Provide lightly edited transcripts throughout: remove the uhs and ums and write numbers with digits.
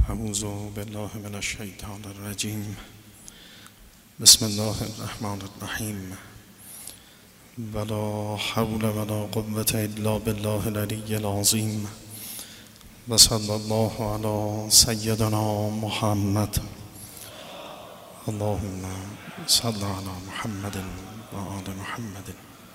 اعوذ بالله من الشیطان الرجیم. بسم الله الرحمن الرحیم. ولا حول ولا قوة الا بالله العلی العظیم. و صلی الله علی سیدنا محمد. اللهم صل علی محمد و آل محمد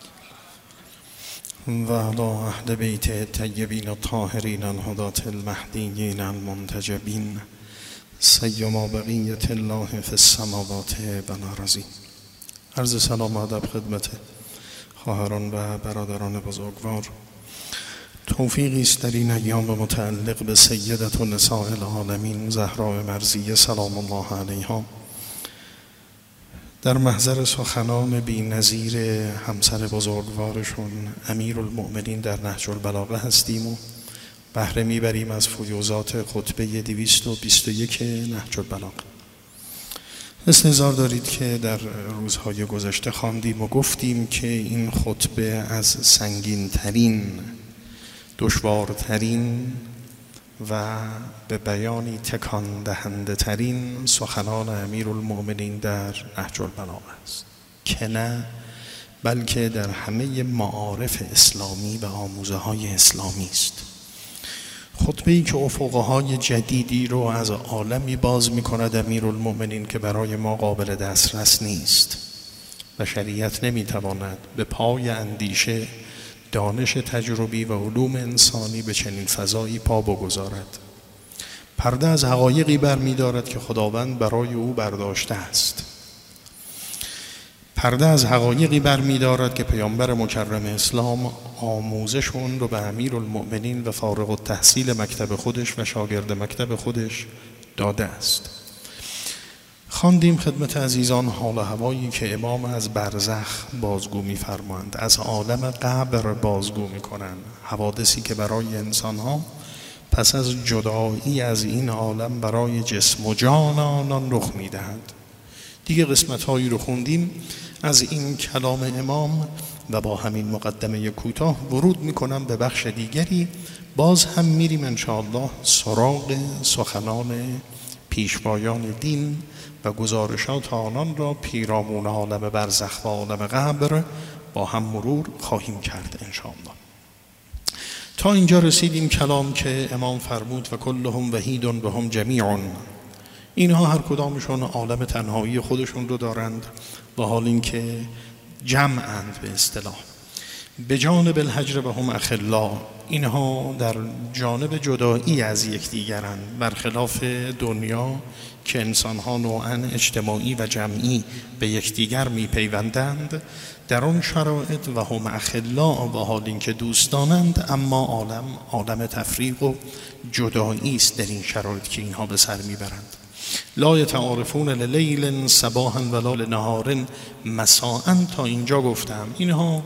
و علی اهل بیت الطیبین الطاهرین الهداة المهدیین المنتجبین سیما بقیة الله فی السماوات و الارض. عرض سلام و ادب خدمت خواهران و برادران بزرگوار. توفیقی است در این ایام متعلق به سیدة نساء العالمین زهراء مرضیه سلام الله علیها در محضر سخنان بی نظیر همسر بزرگوارشون امیرالمؤمنین در نهج البلاغه هستیم و بهره میبریم از فیوضات خطبه 221 نهج البلاغه. استحضار دارید که در روزهای گذشته خواندیم و گفتیم که این خطبه از سنگین ترین، دشوارترین و به بیانی تکان دهنده ترین سخنان امیرالمؤمنین در نهج البلاغه است که نه بلکه در همه معارف اسلامی و آموزه های اسلامی است. خطبه‌ای که افقهای جدیدی رو از عالمی باز می کند امیرالمؤمنین که برای ما قابل دسترس نیست. بشریت نمی تواند به پای اندیشه، دانش تجربی و علوم انسانی به چنین فضایی پا بگذارد. پرده از حقایقی برمی دارد که خداوند برای او برداشته است. پرده از حقایقی برمی دارد که پیامبر مکرم اسلام آموزشون رو به امیرالمؤمنین و فارغ التحصیل مکتب خودش و شاگرد مکتب خودش داده است. خواندیم خدمت عزیزان حال و هوایی که امام از برزخ بازگو می‌فرمایند، از عالم قبر بازگو می‌کنند، حوادثی که برای انسان‌ها پس از جدایی از این عالم برای جسم و جان آنان رخ می‌دهند. دیگه قسمت‌هایی رو خوندیم از این کلام امام و با همین مقدمه کوتاه ورود می‌کنم به بخش دیگری. باز هم می‌ریم انشاءالله سراغ سخنان پیشوایان دین و گزارشات آنان را پیرامون عالم برزخ و عالم قبر با هم مرور خواهیم کرد انشاءالله. تا اینجا رسیدیم کلام که امام فرمود و کلهم وحید و هم جمیع. اینها هر کدامشون عالم تنهایی خودشون رو دارند و حال اینکه جمعند به اصطلاح. به جانب الهجر و هم اخلا، اینها در جانب جدایی از یکدیگرند، برخلاف دنیا که انسانها نوعاً اجتماعی و جمعی به یکدیگر میپیوندند. در آن شرایط و هم اخلا و حال اینکه دوستانند، اما عالم تفریق و جدایی است در این شرایط که اینها به سر میبرند. لا یتعارفون للیل صباحا ولا لنهار مساء. تا اینجا گفتم اینها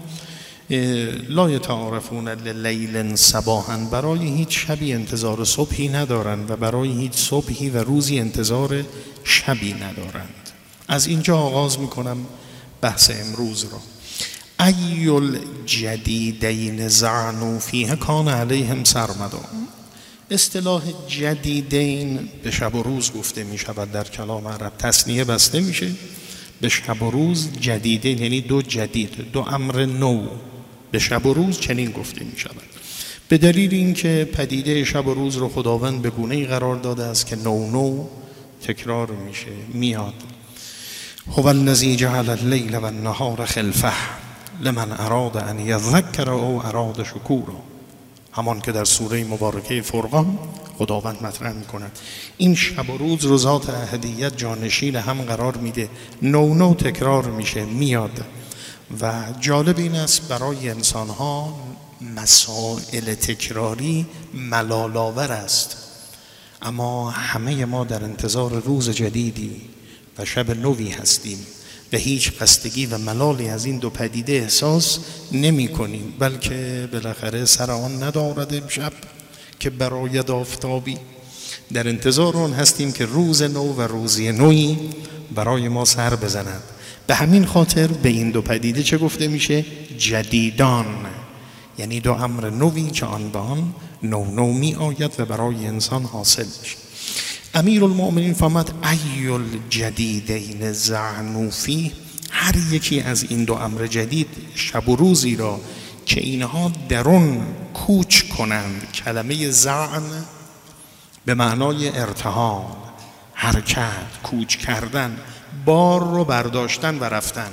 لا یتعارفون للیل صباحا، برای هیچ شبی انتظار صبحی ندارند و برای هیچ صبحی و روزی انتظار شبی ندارند. از اینجا آغاز میکنم بحث امروز را. ای الجدیدین زعنوا فیه کان علیهم سرمدا. اصطلاح جدیدین به شب و روز گفته می شود در کلام عرب. تثنیه بسته میشه به شب و روز. جدیدین یعنی دو جدید، دو امر نو. به شب و روز چنین گفته می شود به دلیل اینکه پدیده شب و روز رو خداوند به گونه‌ای قرار داده است که نو تکرار میشه، میاد. هو الذی جعل اللیل و النهار خلفه لمن اراد ان یذکر او اراد شکورا. همان که در سوره مبارکه فرقان خداوند مطرح میکند این شب و روز رو ذات احدیت جانشین هم قرار میده، نو تکرار میشه، میاد. و جالب این است برای انسانها مسائل تکراری ملال‌آور است، اما همه ما در انتظار روز جدیدی و شب نوی هستیم و هیچ خستگی و ملالی از این دو پدیده احساس نمی کنیم، بلکه بالاخره سر آن ندارد امشب که براید آفتابی. در انتظار آن هستیم که روز نو و روزی نوی برای ما سر بزند. به همین خاطر به این دو پدیده چه گفته میشه؟ جدیدان، یعنی دو امر نوی که آن به آن نو می آید و برای انسان حاصل میشه. امیرالمؤمنین فرمود ای الجدیدین زعنوا فیه، هر یکی از این دو امر جدید، شب و روزی را که اینها درون کوچ کنند. کلمه زعن به معنای ارتحال، حرکت، کوچ کردن، بار رو برداشتن و رفتن.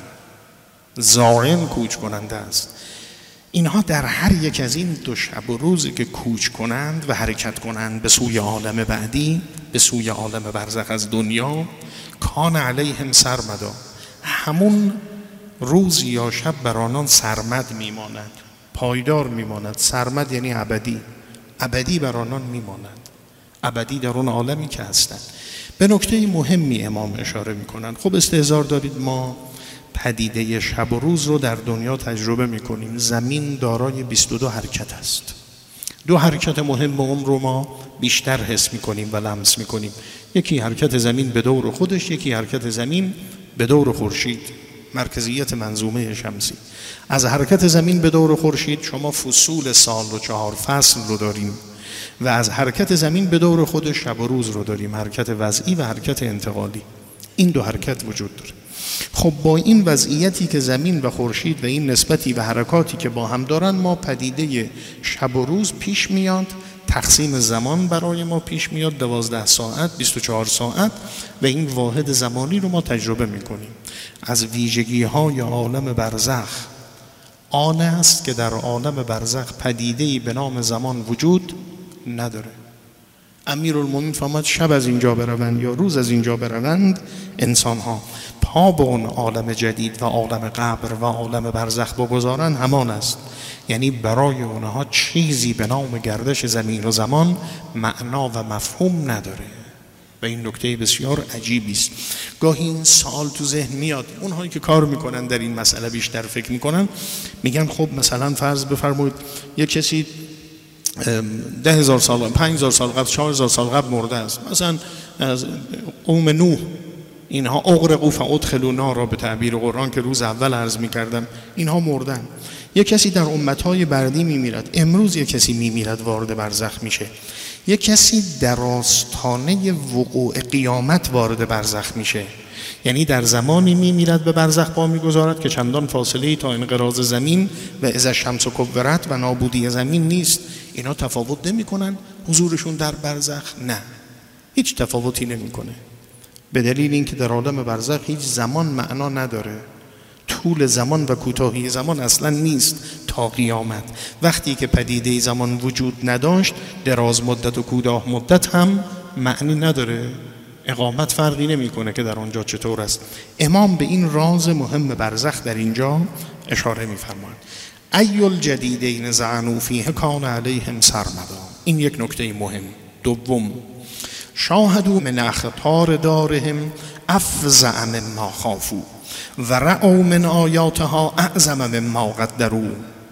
زاعن کوچ کننده است. اینها در هر یک از این دو شب و روزی که کوچ کنند و حرکت کنند به سوی عالم بعدی، به سوی عالم برزخ از دنیا، کان علیهم سرمدا، همون روز یا شب بر آنان سرمد میماند، پایدار میماند. سرمد یعنی ابدی، ابدی بر آنان میماند، ابدی در اون عالمی که هستند. به نکته مهمی امام اشاره میکنند. خب استحضار دارید ما پدیده شب و روز رو در دنیا تجربه میکنیم. زمین دارای 22 حرکت است. 2 حرکت مهم اون رو ما بیشتر حس میکنیم و لمس میکنیم. یکی حرکت زمین به دور خودش، یکی حرکت زمین به دور خورشید، مرکزیت منظومه شمسی. از حرکت زمین به دور خورشید شما فصول سال و 4 فصل رو داریم و از حرکت زمین به دور خودش شب و روز رو داریم، حرکت وضعی و حرکت انتقالی. این 2 حرکت وجود داره. خب با این وضعیتی که زمین و خورشید و این نسبتی و حرکاتی که با هم دارن، ما پدیده شب و روز پیش میاد، تقسیم زمان برای ما پیش میاد، 12 ساعت 24 ساعت و این واحد زمانی رو ما تجربه میکنیم. از ویژگی های عالم برزخ آن است که در عالم برزخ پدیده‌ای به نام زمان وجود نداره. امیرالمومنین فرمود شب از اینجا بروند یا روز از اینجا بروند، انسان ها پا به اون عالم جدید و عالم قبر و عالم برزخ بگذارند، همان است. یعنی برای اونها چیزی به نام گردش زمین و زمان معنا و مفهوم نداره و این نکته بسیار عجیبی است. گاهی این سوال تو ذهن میاد، اونهایی که کار میکنن در این مسئله بیشتر فکر میکنن، میگن خب مثلا فرض بفرمایید یک کسی 10,000 سال 5,000 سال قبل 4,000 سال قبل مرده است، مثلا از قوم نوح، اینها اغرقوا فادخلوا نارا به تعبیر قرآن که روز اول عرض میکردم، اینها مردن. یک کسی در امتهای بعدی میمیرد، امروز یک کسی میمیرد وارد برزخ میشه. یک کسی در آستانه وقوع قیامت وارد برزخ میشه، یعنی در زمانی میمیرد به برزخ پا میگذارد که چندان فاصله تا انقراض زمین و اذا الشمس کورت و نابودی زمین نیست. اینا تفاوت نمیکنن حضورشون در برزخ؟ نه، هیچ تفاوتی نمیکنه، به دلیل اینکه در عالم برزخ هیچ زمان معنا نداره. طول زمان و کوتاهی زمان اصلا نیست تا قیامت. وقتی که پدیده زمان وجود نداشت، دراز مدت و کوتاه مدت هم معنی نداره. اقامت فرقی نمیکنه که در آنجا چطور است. امام به این راز مهم برزخ در اینجا اشاره می‌فرماید. ای الجدیدین زعنوا فیه کان علیهم سرمدا. این یک نکته مهم. دوم، شاهدوا من اخطار دارهم افزع مما خافوا و رأوا من آیاتها اعظم مما قدروا.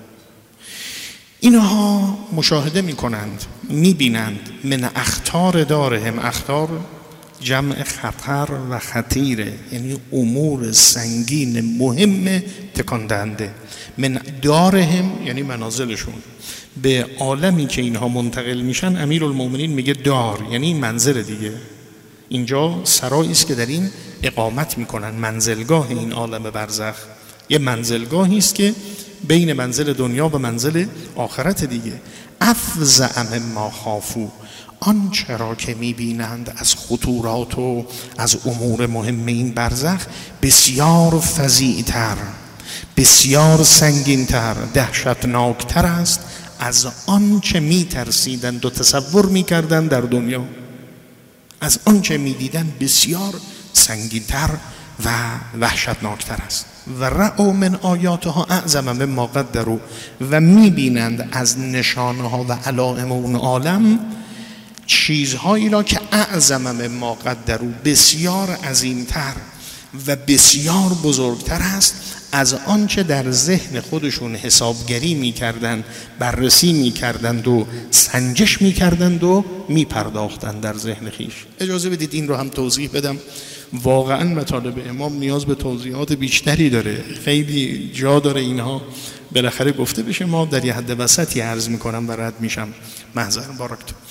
اینها مشاهده میکنند، میبینند من اخطار دارهم، اخطار جمع خطر و خطیره، یعنی امور سنگین مهم تکان دهنده. من دارهم یعنی منازلشون، به عالمی که اینها منتقل میشن امیرالمومنین میگه دار یعنی منزل دیگه. اینجا سرایی است که در این اقامت میکنن، منزلگاه این عالم برزخ یه منزلگاهی است که بین منزل دنیا و منزل آخرت دیگه. افزع مما خافوا، آنچه را که میبینند از خطورات و از امور مهم این برزخ بسیار فظیع‌تر، بسیار سنگین‌تر، دهشتناکتر است از آنچه میترسیدند و تصور میکردند در دنیا. از آنچه میدیدند بسیار سنگین‌تر و وحشتناکتر است. و رأوا من آیاتها اعظم مما قدروا، و میبینند از نشانه ها و علائم اون عالم چیزهایی را که اعظم مما قدروا، بسیار عظیمتر و بسیار بزرگتر است از آنچه در ذهن خودشون حسابگری میکردند، بررسی میکردند و سنجش میکردند و میپرداختند در ذهن خیش. اجازه بدید این رو هم توضیح بدم. واقعا مطالب امام نیاز به توضیحات بیشتری داره، خیلی جا داره اینها بالاخره گفته بشه. ما در یه حد وسطی عرض میکنم و رد میشم، محضر بارکت.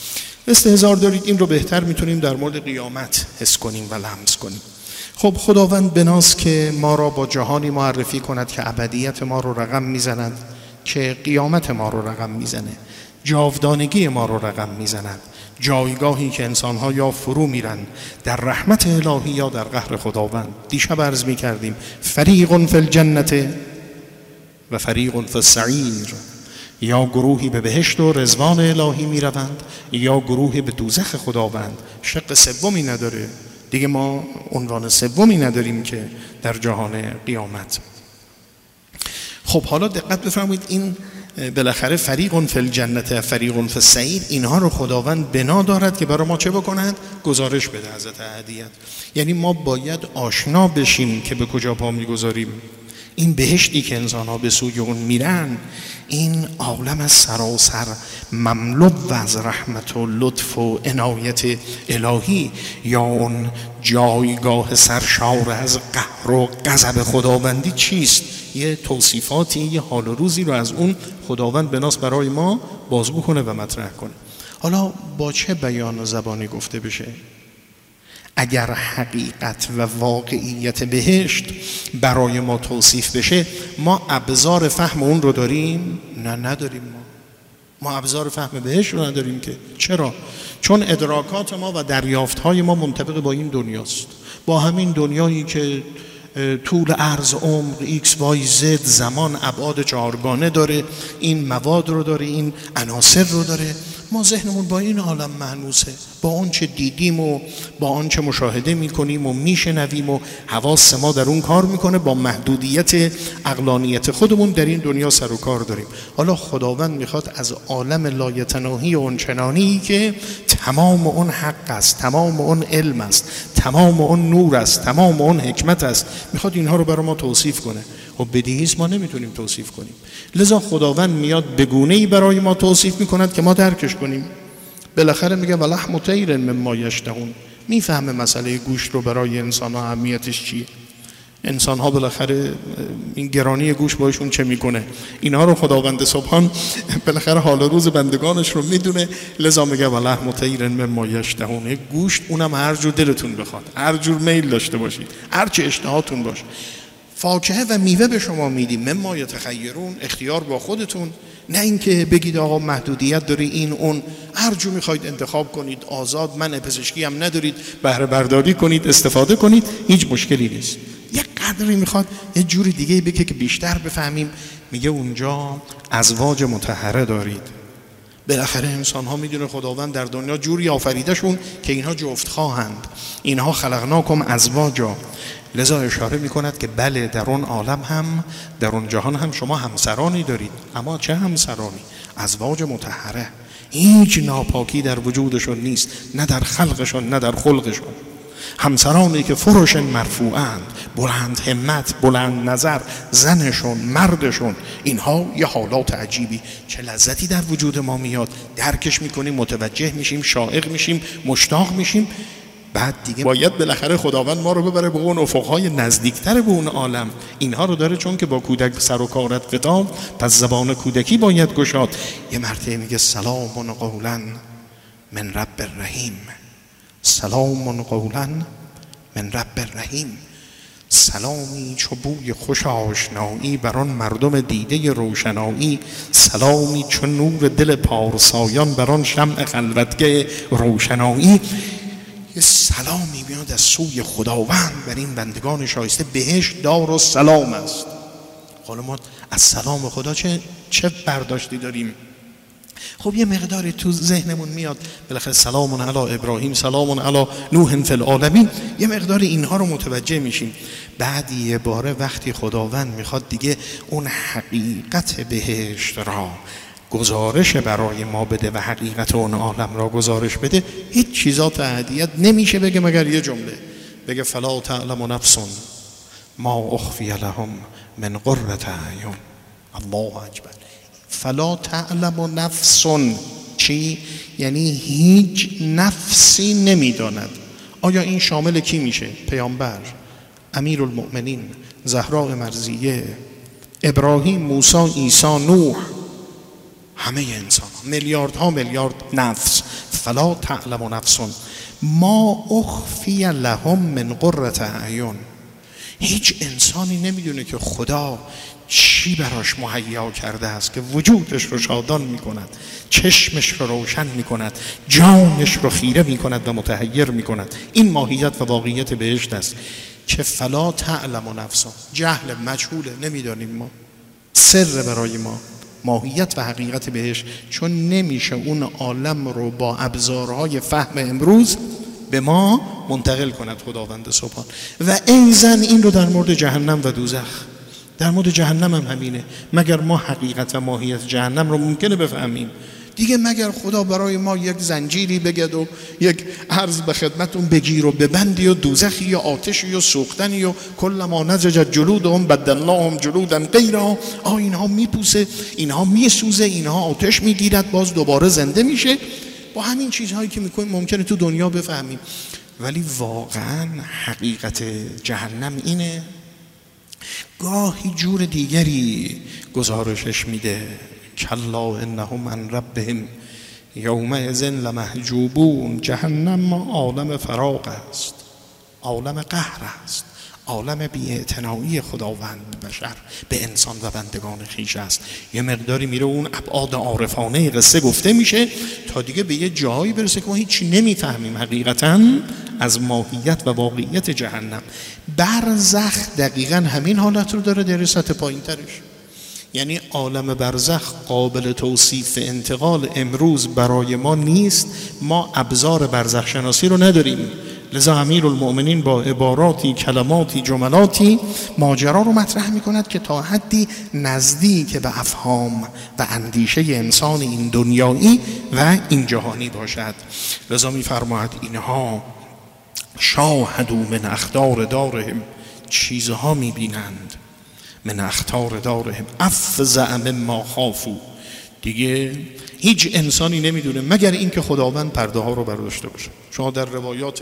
استحضار دارید این رو بهتر میتونیم در مورد قیامت حس کنیم و لمس کنیم. خب خداوند بناست که ما را با جهانی معرفی کند که ابدیت ما رو رقم میزند، که قیامت ما رو رقم میزنه، جاودانگی ما رو رقم میزند، جایگاهی که انسان‌ها یا فرو میرن در رحمت الهی یا در قهر خداوند. دیشب عرض میکردیم فریق فی الجنة و فریق فی السعیر، یا گروهی به بهشت و رضوان الهی میروند یا گروهی به دوزخ خداوند. شق سومی نداره دیگه، ما عنوان سومی نداریم که در جهان قیامت. خب حالا دقت بفرمایید، این بالاخره فریق فی الجنة فریق فی السعیر، اینها رو خداوند بنا دارد که برای ما چه بکنند؟ گزارش بده حضرت احدیت. یعنی ما باید آشنا بشیم که به کجا پا میگذاریم. این بهشتی که انسان‌ها به سوی اون میرن، این عالم از سراسر مملو و از رحمت و لطف و عنایت الهی، یا اون جایگاه سرشار از قهر و غضب خداوندی چیست؟ یه توصیفاتی، یه حال و روزی رو از اون خداوند بناس برای ما بازگو کنه و مطرح کنه. حالا با چه بیان و زبانی گفته بشه؟ اگر حقیقت و واقعیت بهشت برای ما توصیف بشه، ما ابزار فهم اون رو داریم؟ نه نداریم. ما ابزار فهم بهشت رو نداریم. که چرا؟ چون ادراکات ما و دریافت‌های ما منطبق با این دنیاست، با همین دنیایی که طول عرض عمر XYZ زمان ابعاد چهارگانه داره، این مواد رو داره، این عناصر رو داره. ما ذهنمون با این عالم مهنوسه، با آنچه دیدیم و با آنچه مشاهده میکنیم و میشنویم و حواس ما در اون کار میکنه، با محدودیت عقلانیت خودمون در این دنیا سر و کار داریم. حالا خداوند میخواد از عالم لایتناهی و اونچنانی که تمام اون حق است، تمام اون علم است، تمام اون نور است، تمام اون حکمت است، میخواد اینها رو برای ما توصیف کنه. و بدیهیست ما نمیتونیم توصیف کنیم، لذا خداوند میاد به گونه‌ای برای ما توصیف میکند که ما درکش کنیم. بالاخره میگه ولحم طیر مما یشتهون، میفهمه مسئله گوشت رو برای انسان‌ها اهمیتش چیه. انسان‌ها بالاخره این گرانی گوشت باشون چه میکنه، اینها رو خداوند سبحان بالاخره حال و روز بندگانش رو میدونه، لذا میگه ولحم طیر مما یشتهون. گوشت اونم هر جور دلتون بخواد، هر جور میل داشته باشید، هر چه اشتهاتون باشه. فاکهه و میوه به شما میدیم، مما یتخیرون، اختیار با خودتون، نه اینکه بگید آقا محدودیت داری این اون، هر جو میخواید انتخاب کنید، آزاد، منع پزشکی هم ندارید، بهره برداری کنید، استفاده کنید، هیچ مشکلی نیست. یک قدری میخواد یه جوری دیگه بگه که بیشتر بفهمیم، میگه اونجا ازواج مطهره دارید. بالاخره انسان ها میدونه خداوند در دنیا جوری آفریدشون که اینها جفت خواهند، اینها خلقناکم ازواجا. لذا اشاره میکند که بله، در اون عالم هم، در اون جهان هم شما همسرانی دارید، اما چه همسرانی؟ ازواج مطهره، هیچ ناپاکی در وجودشون نیست، نه در خلقشون نه در خلقشون. همسرانی که فرش مرفوعند، بلند همت، بلند نظر، زنشون، مردشون، اینها یه حالات عجیبی، چه لذتی در وجود ما میاد، درکش میکنیم، متوجه میشیم، شائق میشیم، مشتاق میشیم. بعد دیگه باید بالاخره خداوند ما رو ببره به اون افقهای نزدیکتر به اون عالم. اینها رو داره چون که با کودک سر و کارت خطاب، پس زبان کودکی باید گشاد. یه مرتبه میگه سلام قولا من رب رحیم، سلام قولا من رب رحیم. سلامی چو بوی خوش آشنایی بر آن مردم دیده روشنایی، سلامی چو نور دل پارسایان بر آن شمع خلوتگه روشنایی. یه سلامی میاد از سوی خداوند بر این بندگان شایسته، بهشت دار و سلام است. حالا ما از سلام خدا چه برداشتی داریم؟ خب یه مقداری تو ذهنمون میاد، بالاخره سلام علی ابراهیم، سلام علی نوح فی العالمین، یه مقداری اینها رو متوجه میشیم. بعد یه باره وقتی خداوند میخواد دیگه اون حقیقت بهشت را گزارش برای ما بده و حقیقت اون عالم را گزارش بده، هیچ چیزا تهدیت نمیشه بگه مگر یه جمله، بگه فلا تعلم نفس ما اخفی لهم من قرة اعین. الله اکبر. فلا تعلم نفس، چی؟ یعنی هیچ نفسی نمیداند. آیا این شامل کی میشه؟ پیامبر، امیرالمؤمنین، زهراء مرضیه، ابراهیم، موسی، عیسی، نوح، همه انسان ها، میلیاردها میلیارد نفس. فلا تعلم نفس ما اخفی لهم من قرة اعین. هیچ انسانی نمیدونه که خدا چی براش مهیا کرده است که وجودش رو شادان میکند، چشمش رو روشن میکند، جانش رو خیره میکند و متحیر میکند. این ماهیت و واقعیت بهشت است که فلا تعلم نفس، جهل، مجهوله، نمیدانیم ما، سر برای ما ماهیت و حقیقت بهشت، چون نمیشه اون عالم رو با ابزارهای فهم امروز به ما منتقل کند خداوند سبحان. و ایزن این رو در مورد جهنم و دوزخ، در مورد جهنم هم همینه. مگر ما حقیقت و ماهیت جهنم رو ممکنه بفهمیم؟ دیگه مگر خدا برای ما یک زنجیری بگد و یک عرض به خدمتون بگیر و ببندی و دوزخی یا آتشی یا سوختنی و کلما نضجت جلودهم بدلناهم جلودا غیرها، اینها میپوسه، اینها میسوزه، اینها آتش میگیرد، باز دوباره زنده میشه. با همین چیزهایی که میکنیم ممکنه تو دنیا بفهمیم. ولی واقعا حقیقت جهنم اینه. گاهی جور دیگری گزارشش میده، کلا انهم عن ربهم یومئذ لمحجوبون. جهنم عالم فراق است، عالم قهر است، عالم بی‌اعتنایی خداوند بشر به انسان و بندگان خویش است. یه مقداری میره اون ابعاد عارفانه قصه گفته میشه تا دیگه به یه جایی برسه که ما هیچی نمیفهمیم حقیقتاً از ماهیت و واقعیت جهنم. برزخ دقیقاً همین حالت رو داره در سطح پایین ترش. یعنی عالم برزخ قابل توصیف انتقال امروز برای ما نیست، ما ابزار برزخ شناسی رو نداریم. لذا امیرالمؤمنین با عباراتی، کلماتی، جملاتی ماجرا رو مطرح میکند که تا حدی نزدیک به افهام و اندیشه انسان این دنیایی و این جهانی باشد. لذا میفرماید اینها شاهدوا من اخطار دارهم، چیزها میبینند من اخطار دارهم افزع مما خافوا. دیگه هیچ انسانی نمیدونه مگر این که خداوند پرده ها رو برداشته باشه. شما در روایات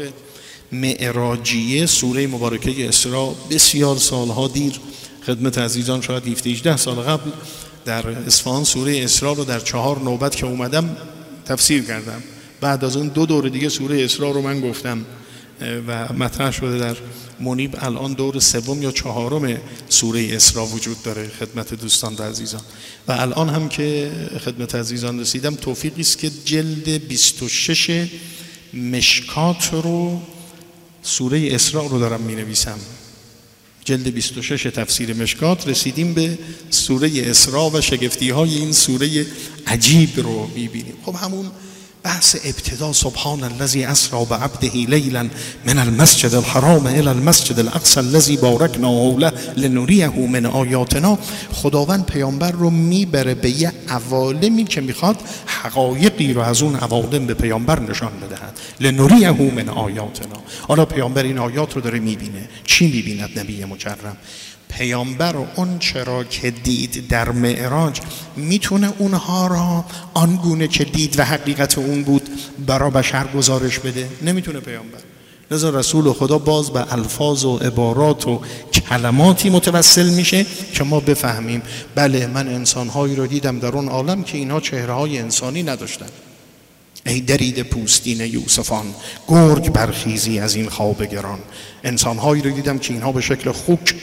معراجیه سوره مبارکه اسراء بسیار سالها دیر خدمت عزیزان، شاید 17-18 سال قبل در اصفهان سوره اسراء رو در 4 نوبت که اومدم تفسیر کردم. بعد از اون 2 دور دیگه سوره اسراء رو من گفتم و مطرح شده در منیب. الان دور 3 یا 4 سوره اسراء وجود داره خدمت دوستان و عزیزان. و الان هم که خدمت عزیزان رسیدم توفیقی است که جلد 26 مشکات رو سوره اسراء رو دارم می نویسم. جلد 26 تفسیر مشکات رسیدیم به سوره اسراء و شگفتی های این سوره عجیب رو می بینیم. خب همون بحث ابتدا سبحان الذی اسری بعبده لیلا من المسجد الحرام الی المسجد الاقصی الذی بارکنا حوله لنریه من آیاتنا. خداوند پیامبر رو میبره به یه عوالمی که میخواد حقایقی رو از اون عوالم به پیامبر نشان بدهد. لنریه من آیاتنا. حالا پیامبر این آیات رو داره میبینه. چی میبیند نبی مکرم؟ پیامبر و اون چرا که دید در معراج میتونه اونها را آنگونه که دید و حقیقت اون بود برای بشر گزارش بده؟ نمیتونه پیامبر. لذا رسول خدا باز به الفاظ و عبارات و کلماتی متوسل میشه که ما بفهمیم بله من انسانهایی رو دیدم در اون عالم که اینها چهره‌های انسانی نداشتن. ای درید پوستین یوسفان، گرگ برخیزی از این خواب گران. انسانهایی رو دیدم که اینها به شکل خوک،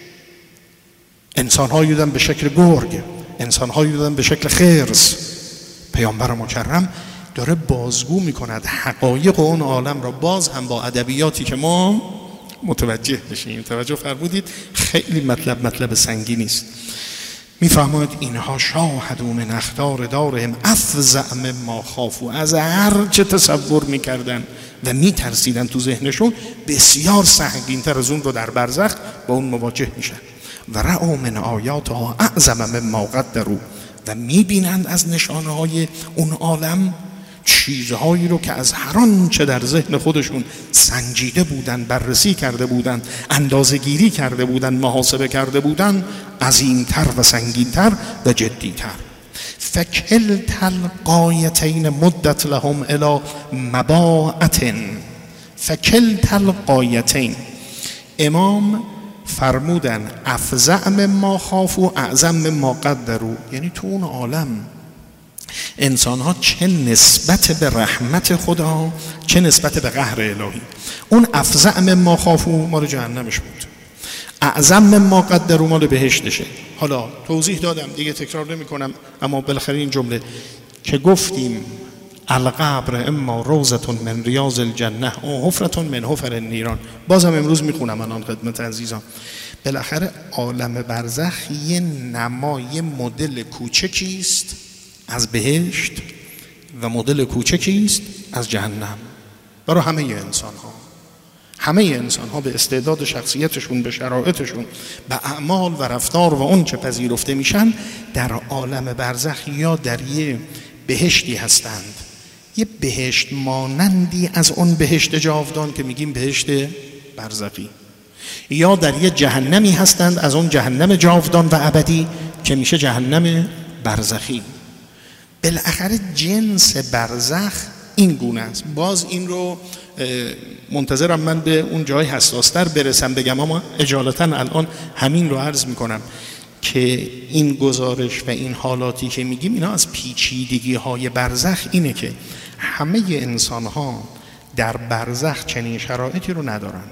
انسان‌هایی دیدن به شکل گرگ، انسان‌هایی دیدن به شکل خرس. پیامبر مکرم داره بازگو می‌کند حقایق اون عالم را، باز هم با ادبیاتی که ما متوجه بشیم. توجه فرمودید؟ خیلی مطلب سنگینی است. میفرماید اینها شاهدوا من اخطار دارهم افزع مما خافوا، از هر چه تصور می‌کردن و می‌ترسیدن تو ذهنشون بسیار سنگین‌تر از اون رو در برزخ با اون مواجه میشن. و رأوا من آیاتها اعظم مما قدروا، و میبینند از نشانه های اون عالم چیزهایی رو که از هر آنچه در ذهن خودشون سنجیده بودن، بررسی کرده بودن، اندازه گیری کرده بودن، محاسبه کرده بودن، عظیمتر و سنگینتر و جدیتر. فکلت الغایتین مدت لهم الی مباعة. فکلت الغایتین، امام فرمودن افزع مما خافوا اعظم مما قدروا. یعنی تو اون عالم انسان ها چه نسبت به رحمت خدا، چه نسبت به قهر الهی. اون افزع مما خافو مال جهنمش بود، اعظم مما قدروا مال بهشتشه. حالا توضیح دادم دیگه تکرار نمی کنم، اما بالاخره این جمله که گفتیم القبر اما روضة من ریاض الجنه و حفرة من حفر النیران، بازم امروز میخونم الان خدمت عزیزان. بالاخره عالم برزخ یه نمای مدل کوچکی است از بهشت و مدل کوچکی است از جهنم برای همه انسان ها. همه انسان ها به استعداد شخصیتشون، به شرایطشون، به اعمال و رفتار و اون چه پذیرفته میشن در عالم برزخ یا در یه بهشتی هستند، یه بهشت مانندی از اون بهشت جاودان که میگیم بهشت برزخی، یا در یه جهنمی هستند از اون جهنم جاودان و ابدی که میشه جهنم برزخی. بالاخره جنس برزخ این گونه است. باز این رو منتظرم من به اون جای حساستر برسم بگم، اما اجالتا الان همین رو عرض میکنم که این گزارش و این حالاتی که میگیم اینا از پیچیدگی های برزخ اینه که همه انسان ها در برزخ چنین شرایطی رو ندارن.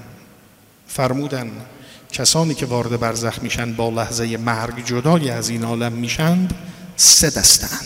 فرمودن کسانی که وارد برزخ میشن با لحظه مرگ جدای از این عالم میشند 3 دستند.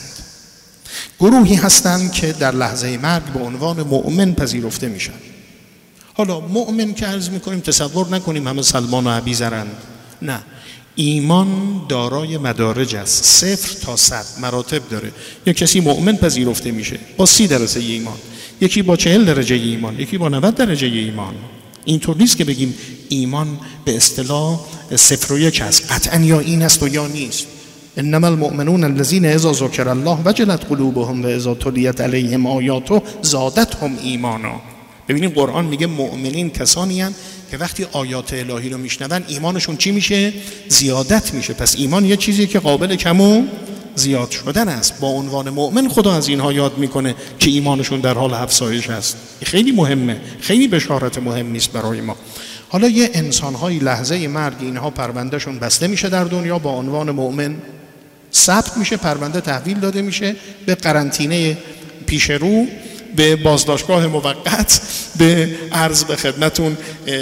گروهی هستند که در لحظه مرگ به عنوان مؤمن پذیرفته میشن. حالا مؤمن که عرض میکنیم تصور نکنیم همه سلمان و ابیذرند، نه، ایمان دارای مدارج است، 0 تا 100 مراتب داره. یک کسی مؤمن پذیرفته میشه با 30 درجه ایمان، یکی با 40 درجه ایمان، یکی با 90 درجه ایمان. اینطور نیست که بگیم ایمان به اصطلاح 0 و 1 است، قطعا یا این است و یا نیست. انما المؤمنون الذين اذا ذکر الله وجلت قلوبهم و اذا تلیت علیهم آیاته زادتهم ایمانا. ببینید قرآن میگه مؤمنین کسانی هستند که وقتی آیات الهی رو میشنون ایمانشون چی میشه؟ زیادت میشه. پس ایمان یه چیزی که قابل کم و زیاد شدن است. با عنوان مؤمن خدا از اینها یاد میکنه که ایمانشون در حال افزایش است. خیلی مهمه، خیلی بشارت مهم نیست برای ما. حالا یه انسان‌های لحظه مرگ اینها پروندهشون بسته میشه در دنیا، با عنوان مؤمن ثبت میشه، پرونده تحویل داده میشه به قرنطینه پیش رو، به بازداشتگاه موقت، به عرض به خدمتون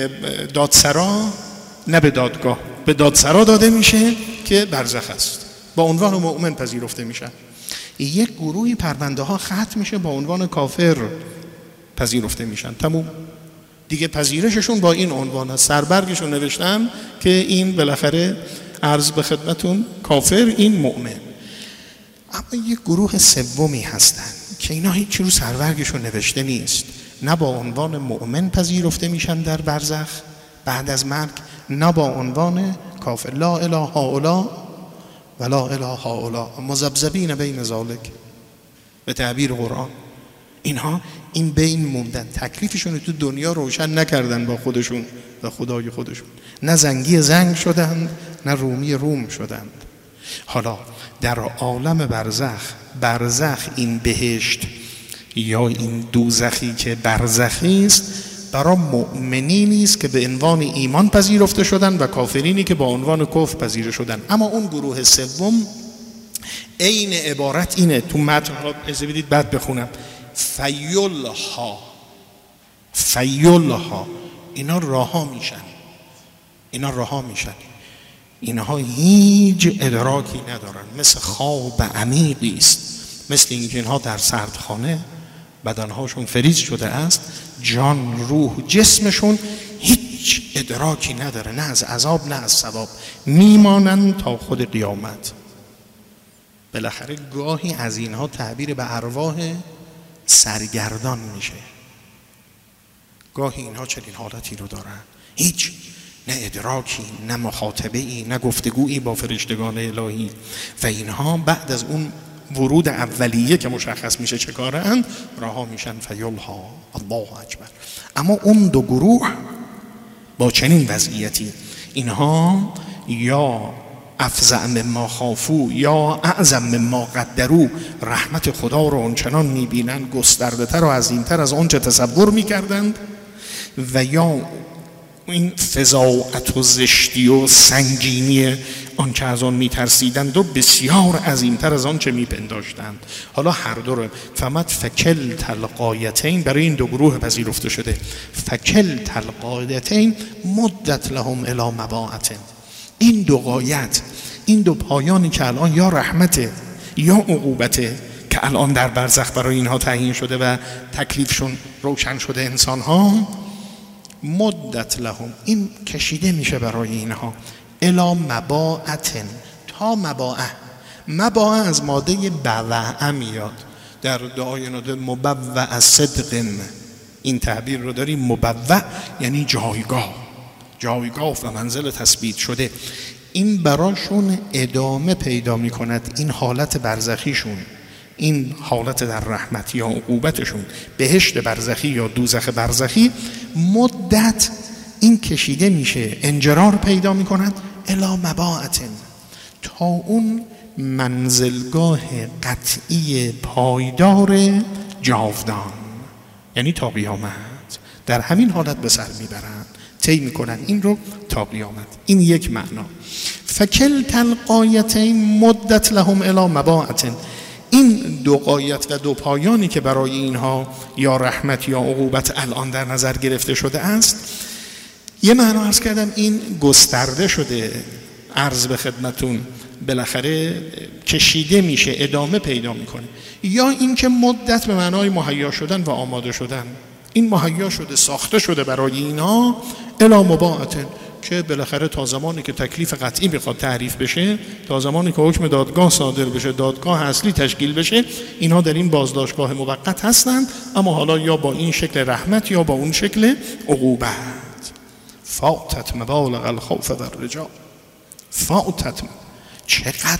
دادسرا، نه به دادگاه، به دادسرا داده میشه که برزخ است، با عنوان مؤمن پذیرفته میشن. یک گروهی پرونده ها ختم میشه، با عنوان کافر پذیرفته میشن. تموم دیگه، پذیرششون با این عنوان است. سربرگشون نوشتن که این بالاخره عرض به خدمتون کافر، این مؤمن. اما یک گروه سومی هستن که اینا هیچ رو سربرگشون نوشته نیست، نه با عنوان مؤمن پذیرفته میشن در برزخ بعد از مرگ، نه با عنوان کافر. لا اله هؤلاء و لا اله هؤلاء مذبذبین بین ذالک. به تعبیر قرآن اینها این بین موندن، تکلیفشون رو تو دنیا روشن نکردن با خودشون و خدای خودشون، نه زنگی زنگ شدند نه رومی روم شدند. حالا در عالم برزخ این بهشت یا این دوزخی که برزخی است برای مؤمنینی است که به عنوان ایمان پذیرفته شدن و کافرینی که با عنوان کفر پذیرفته شدن. اما اون گروه سوم عین عبارت اینه، تو متن حالا اجازه بدید بعد بخونم، فیلها اینا رها میشن، اینها هیچ ادراکی ندارن، مثل خواب عمیقی است، مثل اینکه اینها در سردخانه بدنهاشون فریز شده است، جان، روح، جسمشون هیچ ادراکی نداره، نه از عذاب نه از ثواب، میمانند تا خود قیامت. بالاخره گاهی از اینها تعبیر به ارواح سرگردان میشه، گاهی اینها چنین حالتی رو دارن، هیچ نه ادراکی، نه مخاطبه‌ای، نه گفتگویی با فرشتگان الهی. و اینها بعد از اون ورود اولیه که مشخص میشه چه کارند، رها میشن. فیلها، الله اکبر. اما اون دو گروه با چنین وضعیتی، اینها یا افزع مما خافو یا اعظم مما قدروا، رحمت خدا رو اونچنان میبینن گسترده تر و عظیمتر از اون چه تصور میکردند، و یا این فظاعت و زشتی و سنگینی آنچه از آن میترسیدند و بسیار عظیمتر از آنچه میپنداشتند. حالا هر دو رو فهمت فکل تلقایتین برای این دو گروه پذیرفته شده. فکل تلقایتین مدت لهم الی مباعتن. این دو غایت، این دو پایانی که الان یا رحمته یا عقوبته که الان در برزخ برای اینها تعیین شده و تکلیفشون روشن شده انسان ها، مدت لهم این کشیده میشه برای اینها الی مباعتن تا مباعه. مباعه از ماده بوعه میاد، در دعای ناده مبوع از صدق این تعبیر رو داریم. مبوع یعنی جایگاه و منزل تثبیت شده. این براشون ادامه پیدا میکند، این حالت برزخیشون، این حالت در رحمت یا عقوبتشون، بهشت برزخی یا دوزخ برزخی، مدت این کشیده میشه، انجرار پیدا میکند الی مباعتن تا اون منزلگاه قطعی پایدار جاودان، یعنی تا قیامت در همین حالت به سر میبرن، طی میکنن این رو تا قیامت. این یک معنا. فکل تلقایتین مدت لهم الی مباعتن. این دو غایت و دو پایانی که برای اینها یا رحمت یا عقوبت الان در نظر گرفته شده است، یه معنا عرض کردم این گسترده شده، عرض به خدمتون بالاخره کشیده میشه، ادامه پیدا میکنه. یا اینکه مدت به معنای مهیا شدن و آماده شدن، این مهیا شده، ساخته شده برای اینها الی مباعتن، که بالاخره تا زمانی که تکلیف قطعی بخواد تعریف بشه، تا زمانی که حکم دادگاه صادر بشه، دادگاه اصلی تشکیل بشه، اینها در این بازداشتگاه موقت هستند، اما حالا یا با این شکل رحمت یا با اون شکل عقوبت. فاتت مبالغ الخوف و الرجا. فاتت، چقدر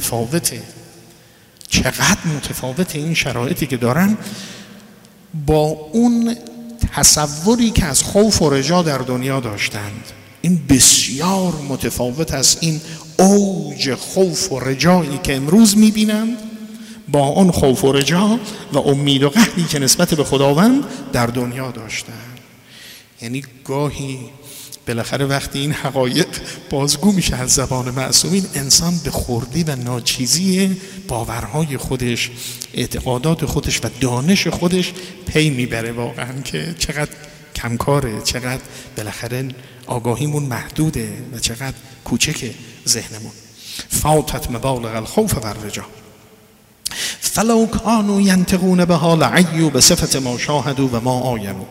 متفاوته این شرایطی که دارن با اون تصوری که از خوف و رجا در دنیا داشتند. این بسیار متفاوت است، این اوج خوف و رجایی که امروز میبینند با آن خوف و رجا و امید و قهری که نسبت به خداوند در دنیا داشتند. یعنی گاهی بالاخره وقتی این حقایق بازگو میشه از زبان معصومین، انسان به خردی و ناچیزی باورهای خودش، اعتقادات خودش و دانش خودش پی میبره واقعا که چقدر کمکاره، چقدر بالاخره آگاهیمون محدوده و چقدر کوچکه ذهنمون. فاتت مبالغ الخوف و الرجا فلو کانوا ینطقون بها لعیوا بصفت ما شاهدوا و ما آینوا.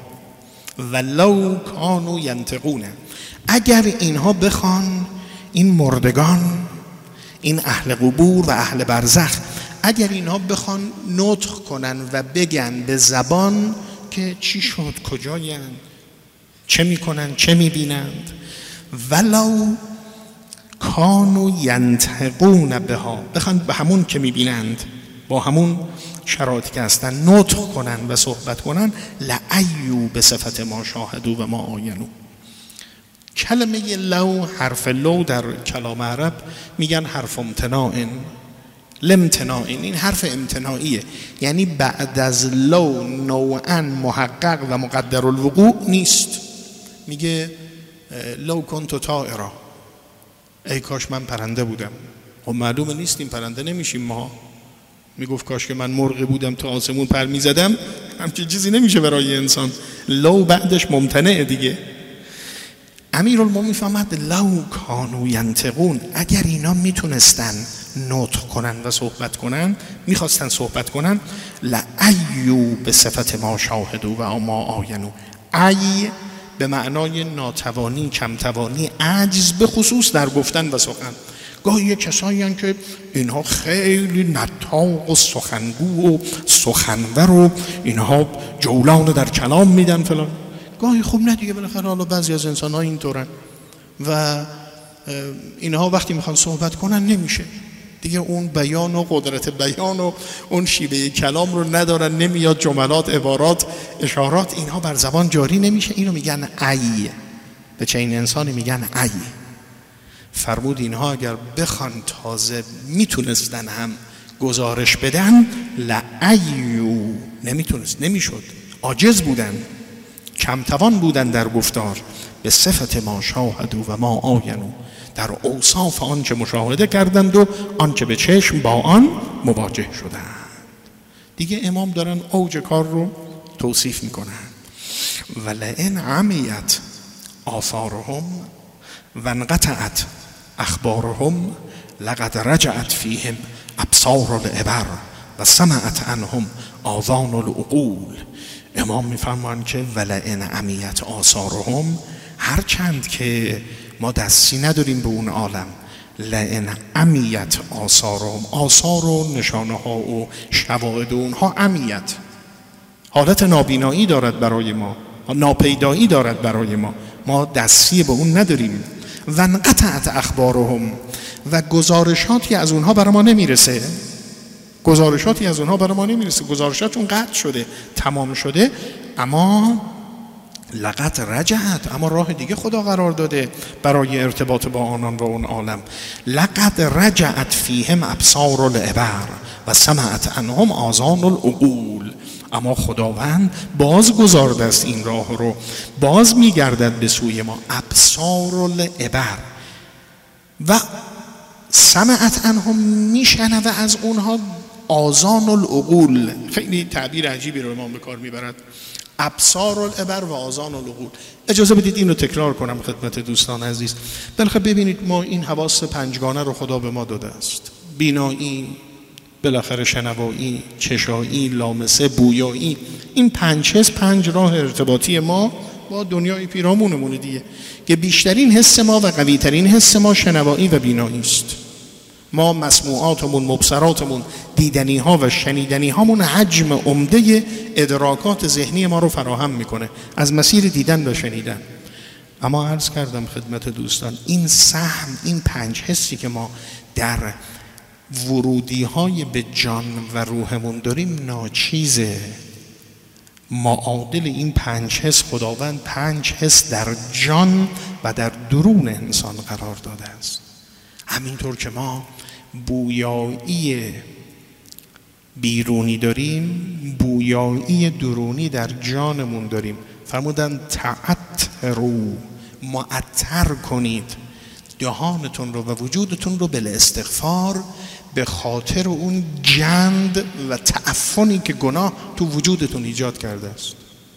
ولو کانوا ینطقون، اگر اینها بخوان، این مردگان، این اهل قبور و اهل برزخ، اگر اینها بخوان نطق کنن و بگن به زبان که چی شد، کجایند، چه میکنن، چه میبینند. ولو کانوا ینطقون بها، بخوان به همون که میبینند، با همون شرایطی که هستن نطق کنن و صحبت کنن، لعیوا به صفت ما شاهدوا و ما آینوا. کلمه لو، حرف لو در کلام عرب میگن حرف امتناع، لامتناع، این حرف امتناعیه، یعنی بعد از لو نوعا محقق و مقدر الوقوع نیست. میگه لو کنت طائرا، ای کاش من پرنده بودم. خب معلومه نیستیم، پرنده نمیشیم ما. میگفت کاش که من مرغ بودم تا آسمون پر میزدم، همچین چیزی نمیشه برای انسان. لو بعدش ممتنعه دیگه. امیرالمومنین فرمود لو کانوا ینطقون، اگر اینا میتونستن نطق کنن و صحبت کنن، میخواستن صحبت کنن، لعیوا به صفت ما شاهدوا و ما آینوا. ای به معنای ناتوانی، کمتوانی، عجز، به خصوص در گفتن و سخن. گاهی کسایی هستند که اینها خیلی نطاق و سخنگو و سخنور و اینها جولان در کلام میدن فلان. گاهی خوب نه دیگه، بالاخره حالا بعضی از انسان ها اینطورن و اینها وقتی میخوان صحبت کنن نمیشه دیگه، اون بیان و قدرت بیان و اون شیوه کلام رو ندارن، نمیاد، جملات، عبارات، اشارات اینها بر زبان جاری نمیشه. اینو میگن ای، به چنین انسانی میگن ای. فرمود اینها اگر بخوان تازه میتونستن هم گزارش بدن، لعیو، نمیتونست، نمیشد، عاجز بودن، کمتوان بودن در گفتار به صفت ما شاهدو و ما آینو، در اوصاف آنچه مشاهده کردند و آنچه به چشم با آن مواجه شدند. دیگه امام دارن اوج کار رو توصیف میکنن. ولئن عمیت آثارهم و انقطعت اخبارهم لقد رجعت فیهم ابصار العبر و سمعت عنهم آذان العقول. امام میفرمان که ولئن عمیت آثارهم، هرچند که ما دستی نداریم به اون عالم، لئن عمیت آثارهم، آثار و نشانه ها و شواهد اونها عمیت، حالت نابینایی دارد برای ما، ناپیدایی دارد برای ما دستی به اون نداریم. و انقطعت اخبارهم، و گزارشاتی از اونها برای ما نمیرسه، گزارشاتون قطع شده، تمام شده. اما لقد رجعت، اما راه دیگه خدا قرار داده برای ارتباط با آنان و اون عالم. لقد رجعت فیهم ابصار العبر و سمعت عنهم آذان العقول. اما خداوند باز گذارده است این راه رو، باز میگردد به سوی ما. ابصار العبر و سمعت عنهم، میشنوه از اونها. آذان العقول، خیلی تعبیر عجیبی رو امام به کار میبرد. ابصار العبر و آذان العقول. اجازه بدید این رو تکرار کنم خدمت دوستان عزیز. بالاخره ببینید ما این حواس پنجگانه رو خدا به ما داده است. بینایی، بالاخره شنوایی، چشایی، لامسه، بویایی. این 5 حس 5 راه ارتباطی ما با دنیای پیرامونمونه دیگه، که بیشترین حس ما و قویترین حس ما شنوایی و بینایی است. ما مسموعاتمون، مبصراتمون، دیدنی ها و شنیدنی هامون حجم عمده ادراکات ذهنی ما رو فراهم میکنه از مسیر دیدن و شنیدن. اما عرض کردم خدمت دوستان، این سهم، این 5 حسی که ما در ورودی های به جان و روحمون داریم ناچیزه. معادل این 5 حس خداوند 5 حس در جان و در درون انسان قرار داده است. همینطور که ما بویایی بیرونی داریم، بویایی درونی در جانمون داریم. فرمودن تعطروا، معطر کنید دهانتون رو و وجودتون رو بالاستغفار، به خاطر اون گند و تعفنی که گناه تو وجودتون ایجاد کرده است.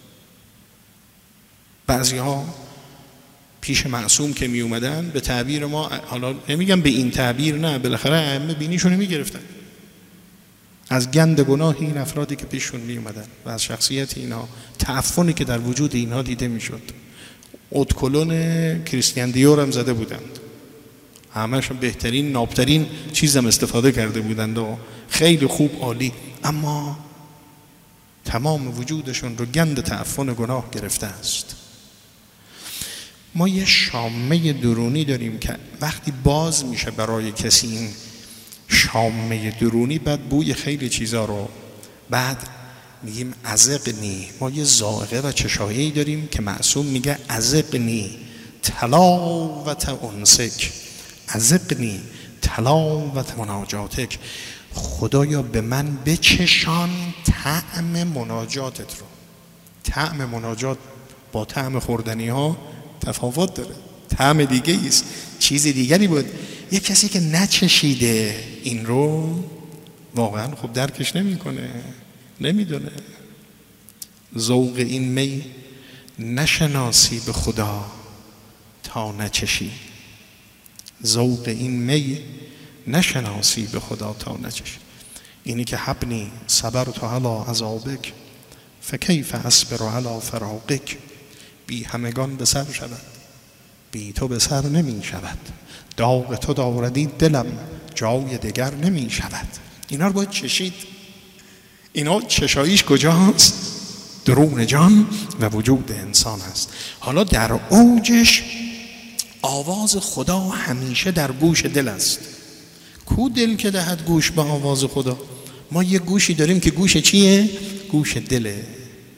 بعضی ها پیش معصوم که می اومدن، به تعبیر ما، حالا نمیگم به این تعبیر، نه، بالاخره ائمه بینیشون می گرفتن از گند گناه این افرادی که پیششون می اومدن و از شخصیت اینا، تعفنی که در وجود اینها دیده می شد. ادکلون کریستیان دیور هم زده بودند، همه‌ش بهترین نابترین چیزم استفاده کرده بودند و خیلی خوب، عالی، اما تمام وجودشون رو گند تعفن گناه گرفته است. ما یه شامه درونی داریم که وقتی باز میشه برای کسی این شامه درونی، بعد بوی خیلی چیزا رو، بعد میگیم ازقنی. ما یه ذائقه و چشایه‌ای داریم که معصوم میگه ازقنی تلاوت انسک، ازقنی تلاوت مناجاتک. خدایا به من بچشان طعم مناجاتت رو. طعم مناجات با طعم خوردنی ها تفاوت داره، طعم دیگه ایست، چیز دیگری بود. یک کسی که نچشیده این رو واقعا خوب درکش نمیکنه، نمیدونه. ذوق این می نشناسی به خدا تا نچشی، ذوق این می نشناسی به خدا تا نچشی. اینی که حبنی صبرت علی عذابک فکیف اصبر علی فراقک. بی همگان به سر شود، بی تو به سر نمی شود. داغ تو داردی دلم جای دگر نمی شود. اینا رو باید چشید. اینا چشاییش کجاست؟ درون جان و وجود انسان است. حالا در اوجش آواز خدا همیشه در گوش دل است. کو دل که دهد گوش به آواز خدا؟ ما یه گوشی داریم که گوش چیه؟ گوش دله.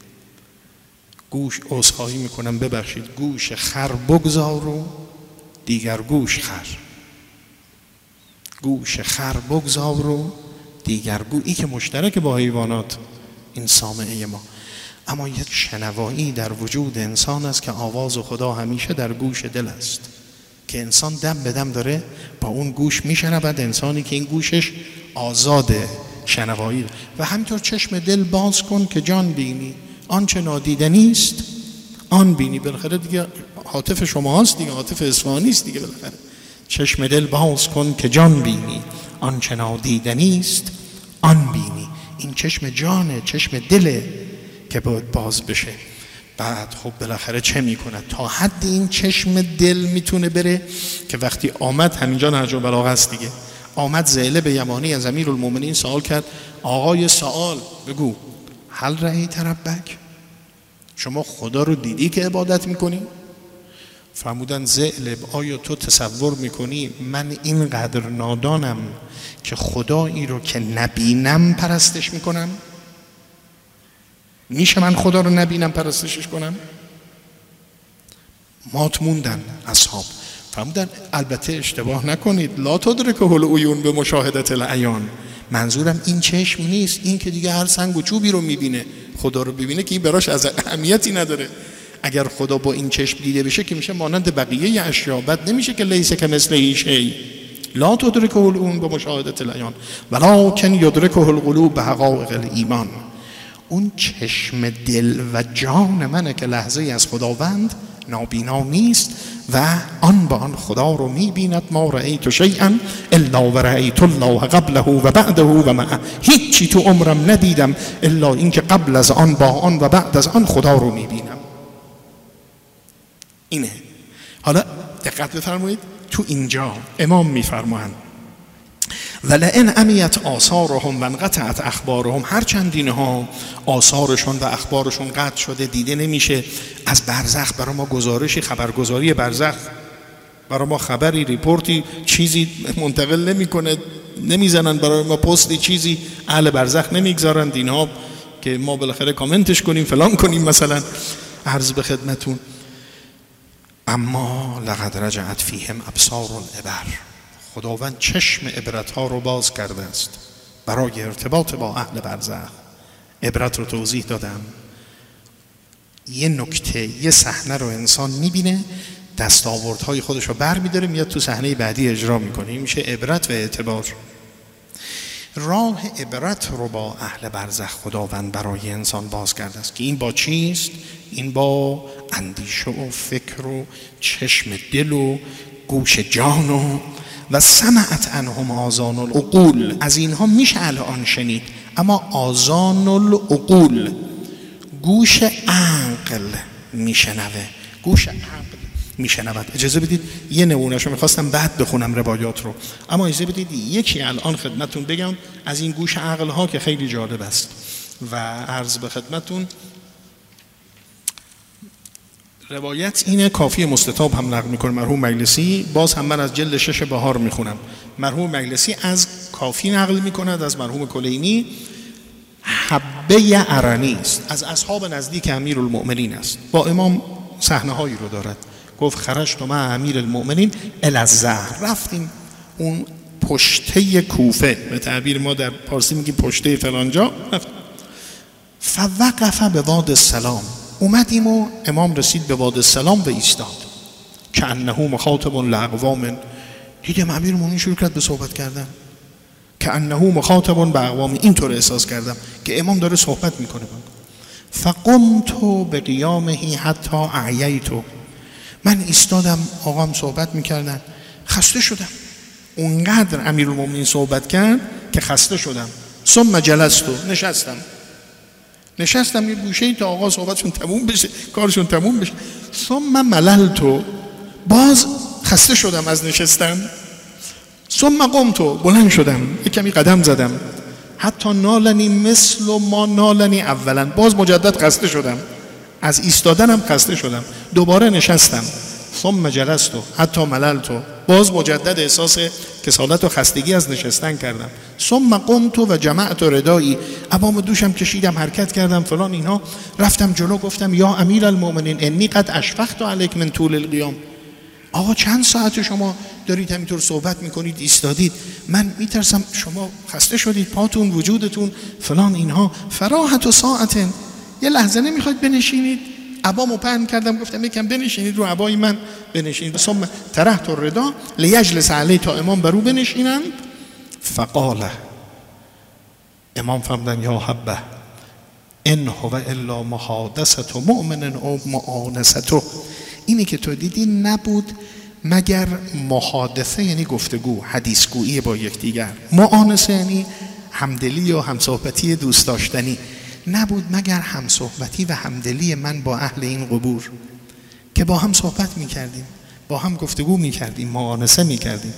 گوش، عذرخواهی میکنم ببخشید، گوش خر بگذار و دیگر گوش خر. گوش خر بگذار و دیگر گوش. این که مشترک با حیوانات این سامعه ما. اما یک شنوایی در وجود انسان است که آواز خدا همیشه در گوش دل است، که انسان دم به دم داره با اون گوش میشنود. انسانی که این گوشش آزاده شنوایی. و همینطور چشم دل باز کن که جان بینی، آنچه نادیدنی است آن بینی. بالاخره دیگه هاتف شما هست دیگه، هاتف اصفهانی است دیگه. بالاخره چشم دل باز کن که جان بینی، آنچه نادیدنی است آن بینی. این چشم جانه، چشم دله که باید باز بشه. بعد خب بالاخره چه میکنه؟ تا حد این چشم دل میتونه بره که وقتی آمد، همینجا نهج البلاغه است دیگه، آمد ذیلب یمانی از امیرالمومنین سوال کرد: آقای سوال بگو، هل رأیت ربک؟ شما خدا رو دیدی که عبادت میکنی؟ فرمودن: ذیلب، آیا تو تصور میکنی من اینقدر نادانم که خدایی رو که نبینم پرستش میکنم؟ میشه من خدا رو نبینم پرستشش کنم؟ مات موندن اصحاب. فرمودن: البته اشتباه نکنید، لا تدرکه العیون به مشاهدت العیان. منظورم این چشم نیست، این که دیگه هر سنگ و چوبی رو میبینه. خدا رو ببینه که این براش از اهمیتی نداره. اگر خدا با این چشم دیده بشه که میشه مانند بقیه اشیا، بعد نمیشه که لیس کمثله شیء. لا تدرکه العیون به مشاهدت العیان ولکن یدرکه القلوب به حقایق الایمان. اون چشم دل و جان منه که لحظه از خداوند نابینا نیست و آن با آن خدا رو میبیند. ما رأیت شیئا الا و رأیت الله قبله و بعده و معه. هیچی تو عمرم ندیدم الا این که قبل از آن، با آن و بعد از آن خدا رو میبینم. اینه. حالا دقت بفرمایید، تو اینجا امام میفرمایند: ولئن عمیت آثارهم و انقطعت اخبارهم. هر چند اینها آثارشون و اخبارشون قطع شده، دیده نمیشه. از برزخ برای ما گزارشی، خبرگزاری برزخ برای ما خبری، ریپورتی، چیزی منتقل نمیکنه، نمیزنن برای ما پستی، چیزی اهل برزخ نمیگذارن اینها که ما بالاخره کامنتش کنیم فلان کنیم مثلا. عرض به خدمتون: اما لقد رجعت فیهم ابصار العبر. خداوند چشم عبرت ها رو باز کرده است برای ارتباط با اهل برزخ. عبرت رو توضیح دادم. یه نکته، یه صحنه رو انسان میبینه، دستاوردهای خودش رو بر میداره، میاد تو صحنه بعدی اجرا میکنه. این میشه عبرت و اعتبار. راه عبرت رو با اهل برزخ خداوند برای انسان باز کرده است که این با چیست؟ این با اندیشه و فکر و چشم دل و گوش جان و سمعت عنهم آذان العقول. از اینها میشه الان شنید، اما آذان العقول، گوش عقل میشنوه، گوش عقل میشنود. اجازه بدید یه نمونهشو میخواستم بعد بخونم روایات رو، اما اجازه بدید یکی الان خدمتون بگم از این گوش عقل ها که خیلی جالب است. و عرض به خدمتون روایت اینه، کافی مستطاب هم نقل میکنه مرحوم مجلسی. باز هم من از جلد 6 بهار میخونم. مرحوم مجلسی از کافی نقل میکند از مرحوم کلینی. حبه ارنی است، از اصحاب نزدیک امیرالمؤمنین است. با امام صحنه هایی رو دارد. گفت: خرجت مع امیرالمؤمنین الی الزهر. رفتیم اون پشته کوفه، به تعبیر ما در پارسی میگیم پشته فلانجا. فوقف به واد السلام. اومدیم و امام رسید به واد السلام و ایستاد. کأنه مخاطب لاقوام. دیدم امیرالمؤمنین شروع کرد به صحبت کردن. کأنه مخاطب باقوام. اینطور احساس کردم که امام داره صحبت میکنه. فقمت بقیامه حتی اعییت. من ایستادم، آقام صحبت میکردن، خسته شدم. اونقدر امیرالمؤمنین صحبت کرد که خسته شدم. ثم جلست، نشستم یه گوشه‌ای تا آقا صحبتشون تموم بشه، کارشون تموم بشه. ثم مللت، باز خسته شدم از نشستن. ثم قمت، بلند شدم، یک کمی قدم زدم. حتی نالنی مثل ما نالنی اولا، باز مجدد خسته شدم، از ایستادنم خسته شدم. دوباره نشستم. ثم جلست، حتی مللت، باز مجدد احساس کسالت و خستگی از نشستن کردم. ثم قمت و جمعت ردایی، عبام دوشم کشیدم، حرکت کردم فلان اینها. رفتم جلو، گفتم: یا امیرالمؤمنین انی قد اشفقت علیک من طول القیام. آقا چند ساعت شما دارید همینطور صحبت میکنید، ایستادید، من میترسم شما خسته شدید، پاتون، وجودتون فلان اینها. فراحت و ساعت، یه لحظه نمیخواید بنشینید؟ عبامو پهن کردم گفتم یکم بنشینید رو عبای من بنشینید. ثم طرحت الردا لیجلس علی، تا امام برو بنشینند. فقال، امام فرمودن یا حبه ان هو الا محادثه مؤمن او معانسته، اینی که تو دیدی نبود مگر محادثه، یعنی گفتگو، حدیثگویی با یکدیگر. معانسه یعنی همدلی و همصحبتی دوست داشتنی. نبود مگر همصحبتی و همدلی من با اهل این قبور که با هم صحبت میکردیم، با هم گفتگو میکردیم، معانسه میکردیم.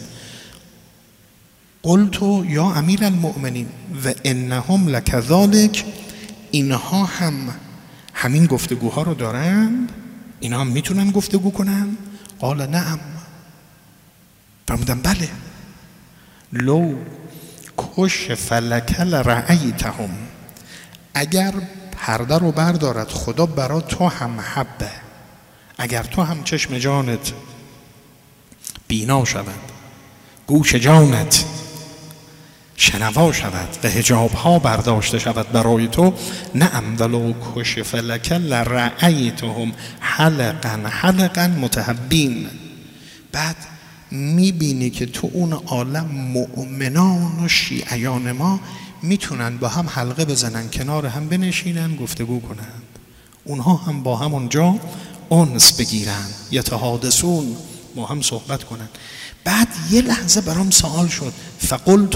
قلت یا امیر المؤمنین و انهم لکذالک، اینها هم همین گفتگوها رو دارند، اینها هم میتونن گفتگو کنن؟ قال نعم، فرمودن بله. لو کشف لک لرأیتهم، اگر پرده رو بردارد خدا برا تو هم حبه، اگر تو هم چشم جانت بینا شود، گوش جانت شنوا شود و حجاب ها برداشته شود برای تو، نعم ولو کشف لک لرأیتهم حلقا حلقا متحبین. بعد میبینی که تو اون عالم مؤمنان و شیعیان ما میتونن با هم حلقه بزنن، کنار هم بنشینن، گفتگو کنن، اونها هم با هم اونجا انس بگیرن، یتحادثون، با هم صحبت کنن. بعد یه لحظه برام سوال شد، فقلت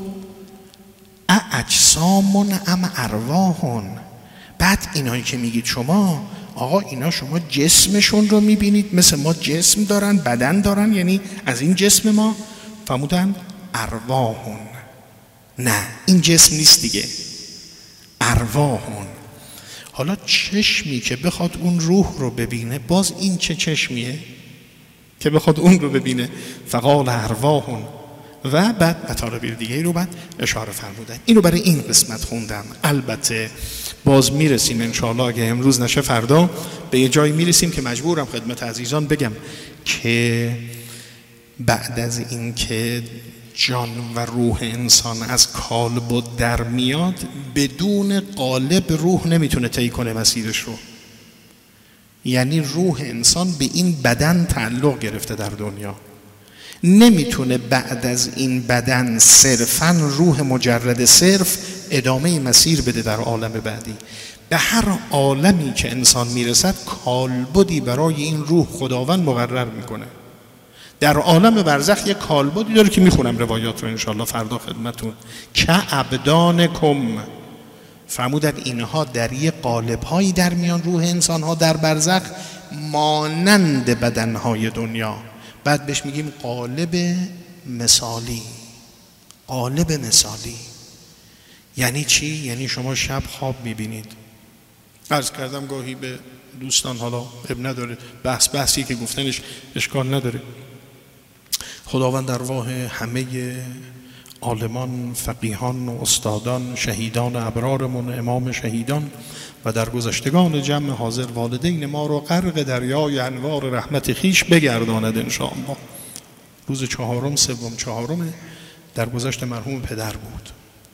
اجسام ام ارواح. بعد اینایی که میگید شما، آقا اینا شما جسمشون رو میبینید مثل ما جسم دارن، بدن دارن، یعنی از این جسم ما؟ فرمودن ارواحون. نه این جسم نیست دیگه، ارواحون. حالا چشمی که بخواد اون روح رو ببینه، باز این چه چشمیه که بخواد اون رو ببینه؟ فقال ارواحون. و بعد مطالب دیگه رو بعد اشاره فرمودن. اینو برای این قسمت خوندم. البته باز میرسیم انشاءالله، اگه امروز نشه فردا به یه جایی میرسیم که مجبورم خدمت عزیزان بگم که بعد از این که جان و روح انسان از کالبد در میاد، بدون قالب روح نمیتونه طی کنه مسیرش رو. یعنی روح انسان به این بدن تعلق گرفته در دنیا، نمیتونه بعد از این بدن صرفاً روح مجرد صرف ادامه مسیر بده در عالم بعدی. به هر عالمی که انسان میرسد کالبدی برای این روح خداوند مقرر میکنه. در عالم برزخ یک کالبدی داره که میخونم روایات رو انشاءالله فردا خدمتون. که ابدانکم، فرمودن اینها در یک قالب‌هایی در میان روح انسان‌ها در برزخ مانند بدن‌های دنیا. بعد بهش میگیم قالب مثالی. قالب مثالی یعنی چی؟ یعنی شما شب خواب میبینید. عرض کردم گاهی به دوستان، حالا اب نداره، بحثی که گفتنش اشکال نداره. خداوند ارواح همه عالمان، فقیهان و استادان، شهیدان ابرارمون، امام شهیدان و در گذشتگان جمع حاضر والدین ما رو غرق دریای انوار رحمت خیش بگرداند انشاءالله. روز چهارم در گذشت مرحوم پدر بود.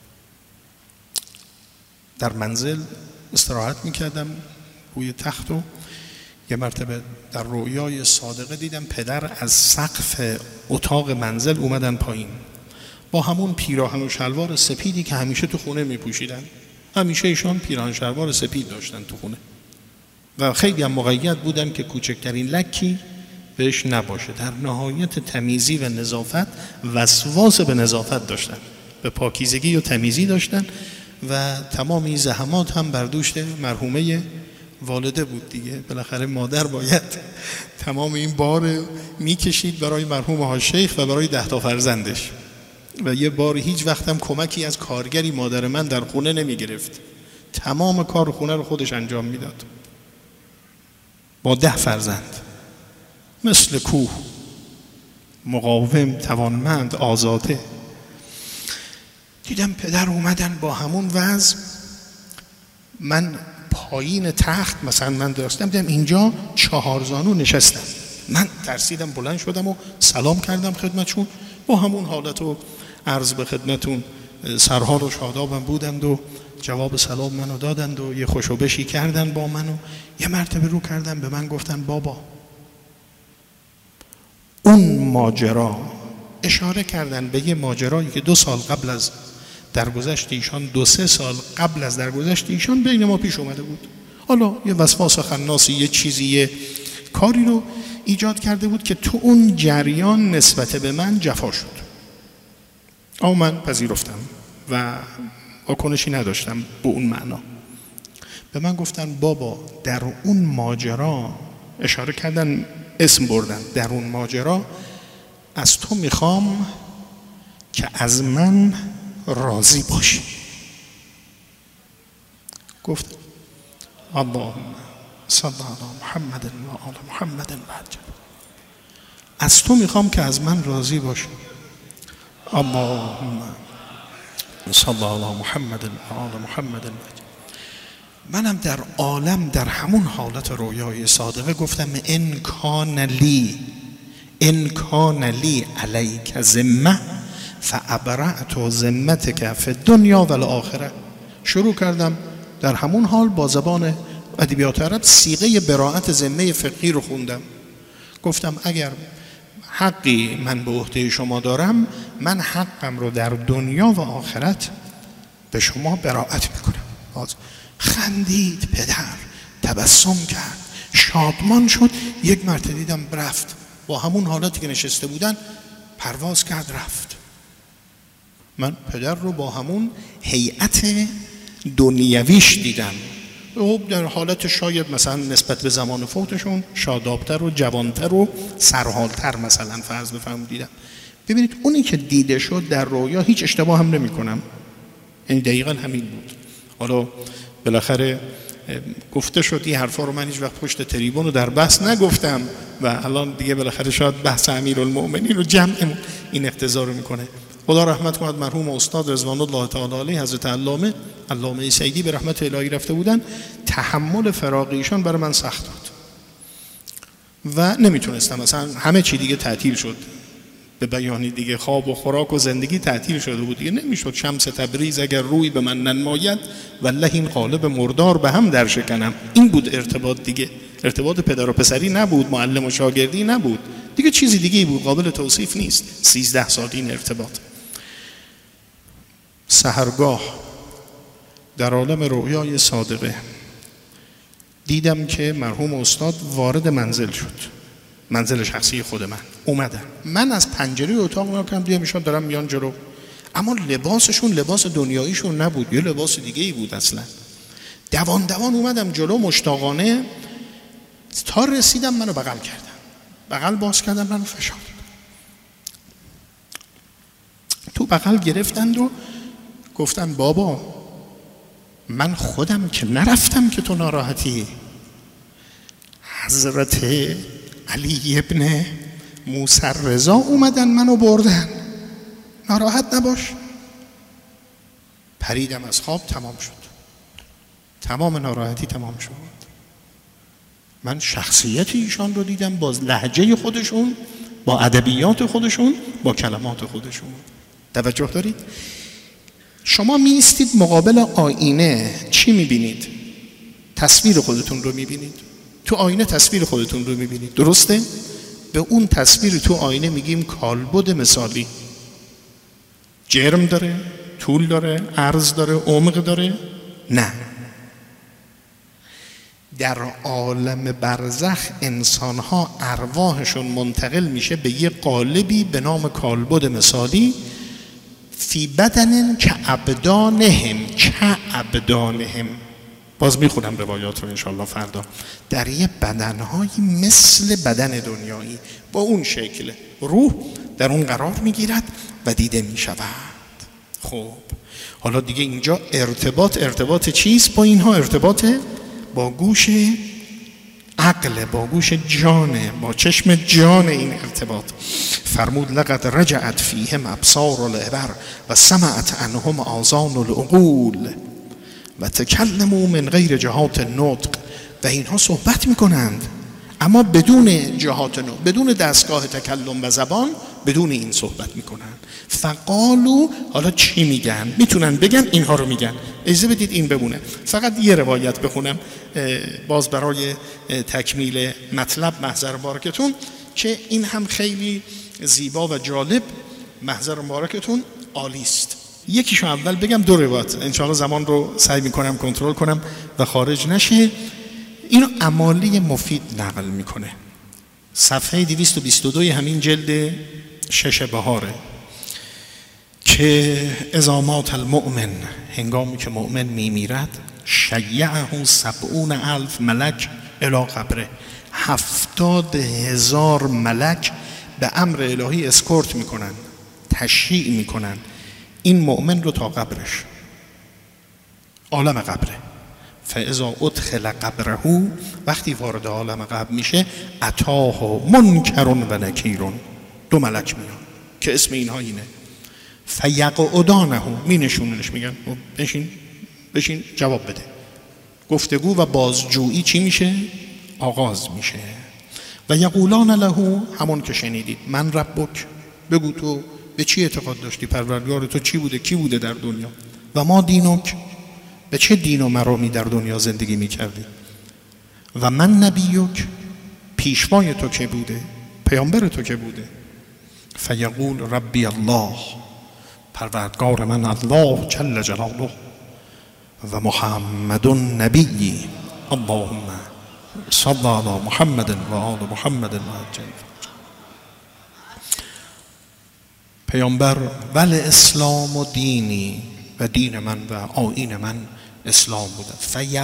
در منزل استراحت میکردم روی تخت و یه مرتبه در رویای صادقه دیدم پدر از سقف اتاق منزل اومدن پایین با همون پیراهن و شلوار سپیدی که همیشه تو خونه میپوشیدن. همیشه ایشان پیراهن شلوار سپید داشتن تو خونه و خیلی هم مقید بودن که کوچکترین لکی بهش نباشه. در نهایت تمیزی و نظافت، وسواس به نظافت داشتن، به پاکیزگی و تمیزی داشتن و تمام این زحمات هم بر دوش مرحومه والده بود دیگه. بالاخره مادر باید تمام این بار میکشید برای مرحوم ها شیخ و برای 10 تا فرزندش و یه بار هیچ وقت هم کمکی از کارگری مادر من در خونه نمی گرفت. تمام کار خونه رو خودش انجام میداد با 10 فرزند، مثل کوه، مقاوم، توانمند، آزاده. دیدم پدر اومدن با همون وضع. من پایین تخت مثلا من داشتم، دیدم اینجا 4 زانو نشستم. من ترسیدم، بلند شدم و سلام کردم خدمتشون با همون حالت و عرض به خدمتون سرحال و شادابم بودند و جواب سلام منو دادند و یه خوشوبشی کردن با منو. یه مرتبه رو کردن به من گفتن بابا اون ماجرا، اشاره کردن به یه ماجرایی که 2 سال قبل از درگذشت ایشان، 2-3 سال قبل از درگذشت ایشان بین ما پیش اومده بود. حالا یه وسواس خناسی، یه چیزی، یه کاری رو ایجاد کرده بود که تو اون جریان نسبت به من جفا شد. اما من پذیرفتم و واکنشی نداشتم به اون معنا. به من گفتن بابا در اون ماجرا، اشاره کردن اسم بردن، در اون ماجرا از تو میخوام که از من راضی باشی. گفت اللهم صل علی محمد و آل محمد وعجل. از تو میخوام که از من راضی باشی. اللهم صل علی محمد و آل محمد وعجل. منم در عالم در همون حالت رویای صادقه گفتم ان کان لی علیک ذمه فابرأت ذمتک فی الدنیا و الاخره. شروع کردم در همون حال با زبان ادبیات عرب صیغه براءت ذمه فقهی رو خوندم. گفتم اگر حقی من به عهده شما دارم، من حقم رو در دنیا و آخرت به شما براءت میکنم. خندید پدر، تبسم کرد، شادمان شد. یک مرتبه دیدم رفت، با همون حالتی که نشسته بودن پرواز کرد رفت. من پدر رو با همون هیئت دنیویش دیدم، در حالت شاید مثلا نسبت به زمان فوتشون شادابتر و جوانتر و سرحالتر مثلا فرض بفرمایید دیدم. ببینید اونی که دیده شد در رویا هیچ اشتباه هم نمی کنم، یعنی دقیقا همین بود. حالا بالاخره گفته شد این حرفا رو من هیچ وقت پشت تریبون رو در بحث نگفتم و الان دیگه بالاخره شاید بحث امیرالمؤمنین رو جمع این اقتضا رو میکنه. خدا رحمت کند مرحوم استاد رضوان الله تعالی علیه حضرت علامه سیدی به رحمت الهی رفته بودن. تحمل فراق ایشان برای من سخت بود و نمیتونستم، مثلا همه چی دیگه تعطیل شد، به بیانی دیگه خواب و خوراک و زندگی تعطیل شده بود دیگه، نمیشد شمس تبریز اگر روی به من ننماید والله این قالب مردار به هم در شکنم. این بود ارتباط دیگه، ارتباط پدر و پسری نبود، معلم و شاگردی نبود دیگه، چیزی دیگه بود، قابل توصیف نیست. 13 سال این ارتباط. سحرگاه در عالم رؤیای صادقه دیدم که مرحوم استاد وارد منزل شد، منزل شخصی خود من اومدن. من از پنجره اتاق نگاه کردم دیدم ایشون دارن میان جلو، اما لباسشون لباس دنیاییشون نبود، یه لباس دیگه ای بود اصلا. دوان اومدم جلو مشتاقانه تا رسیدم منو بغل کردن، بغل باز کردن منو فشار تو بغل گرفتند و گفتن بابا من خودم که نرفتم که تو ناراحتی، حضرت علی ابن موسی رضا اومدن منو بردن، ناراحت نباش. پریدم از خواب، تمام شد، تمام ناراحتی تمام شد. من شخصیت ایشان رو دیدم با لهجه خودشون، با ادبیات خودشون، با کلمات خودشون. توجه دارید؟ شما می ایستید مقابل آینه، چی می بینید؟ تصویر خودتون رو می بینید. تو آینه تصویر خودتون رو می بینید، درسته؟ به اون تصویر تو آینه میگیم کالبد مثالی. جرم داره، طول داره، عرض داره، عمق داره؟ نه. در عالم برزخ انسانها ارواحشون منتقل میشه به یه قالبی به نام کالبد مثالی، فی بدن که ابدانهم. باز میخونم روایات رو انشاءالله فردا. در یه بدنهایی مثل بدن دنیایی، با اون شکل روح در اون قرار میگیرد و دیده میشود. خب حالا دیگه اینجا ارتباط چیست با اینها؟ ارتباط با گوش عقل، با گوش جانه، با چشم جان. این ارتباط فرمود لقد رجعت فیهم ابصار العبر و سمعت عنهم آذان العقول و تکلموا من غیر جهات النطق. و اینها صحبت میکنند اما بدون جهات نطق، بدون دستگاه تکلم و زبان، بدون این صحبت میکنن. فقالو، حالا چی میگن؟ میتونن بگن اینها رو میگن. اجازه بدید این بمونه. فقط یه روایت بخونم باز برای تکمیل مطلب محضر مبارکتون که این هم خیلی زیبا و جالب. محضر مبارکتون عالی است. یکیشو اول بگم، دو روایت انشاءالله زمان رو سعی میکنم کنترل کنم و خارج نشه. اینو امالی مفید نقل میکنه، صفحه 222 همین جلد 6 بهاره، که اذا مات المؤمن، هنگامی که مؤمن میمیرد، شیعه 70,000 ملک الی قبره، 70,000 ملک به امر الهی اسکورت میکنن، تشییع میکنن این مؤمن رو تا قبرش، عالم قبره. فاذا ادخل قبره، وقتی وارد عالم قبر میشه، اتاه منکر و نکیر، دو ملک میان که اسم اینها اینه. فیقعدانه، می نشوننش، میگن بشین جواب بده. گفتگو و بازجویی چی میشه؟ آغاز میشه. و یقولان له، همون که شنیدید، من ربک، بگو تو به چی اعتقاد داشتی، پروردگار تو چی بوده، کی بوده در دنیا؟ و ما دینک، به چه دین و مرامی در دنیا زندگی میکردی؟ و من نبیک، پیشوای تو که بوده، پیامبر تو که بوده؟ فیقول ربی الله، پروردگار من الله جل جلاله، و محمد نبی، اللهم صل علی محمد و آل محمد العجل. پیامبر ول اسلام و دینی، و دین من و آیین من اسلام بوده.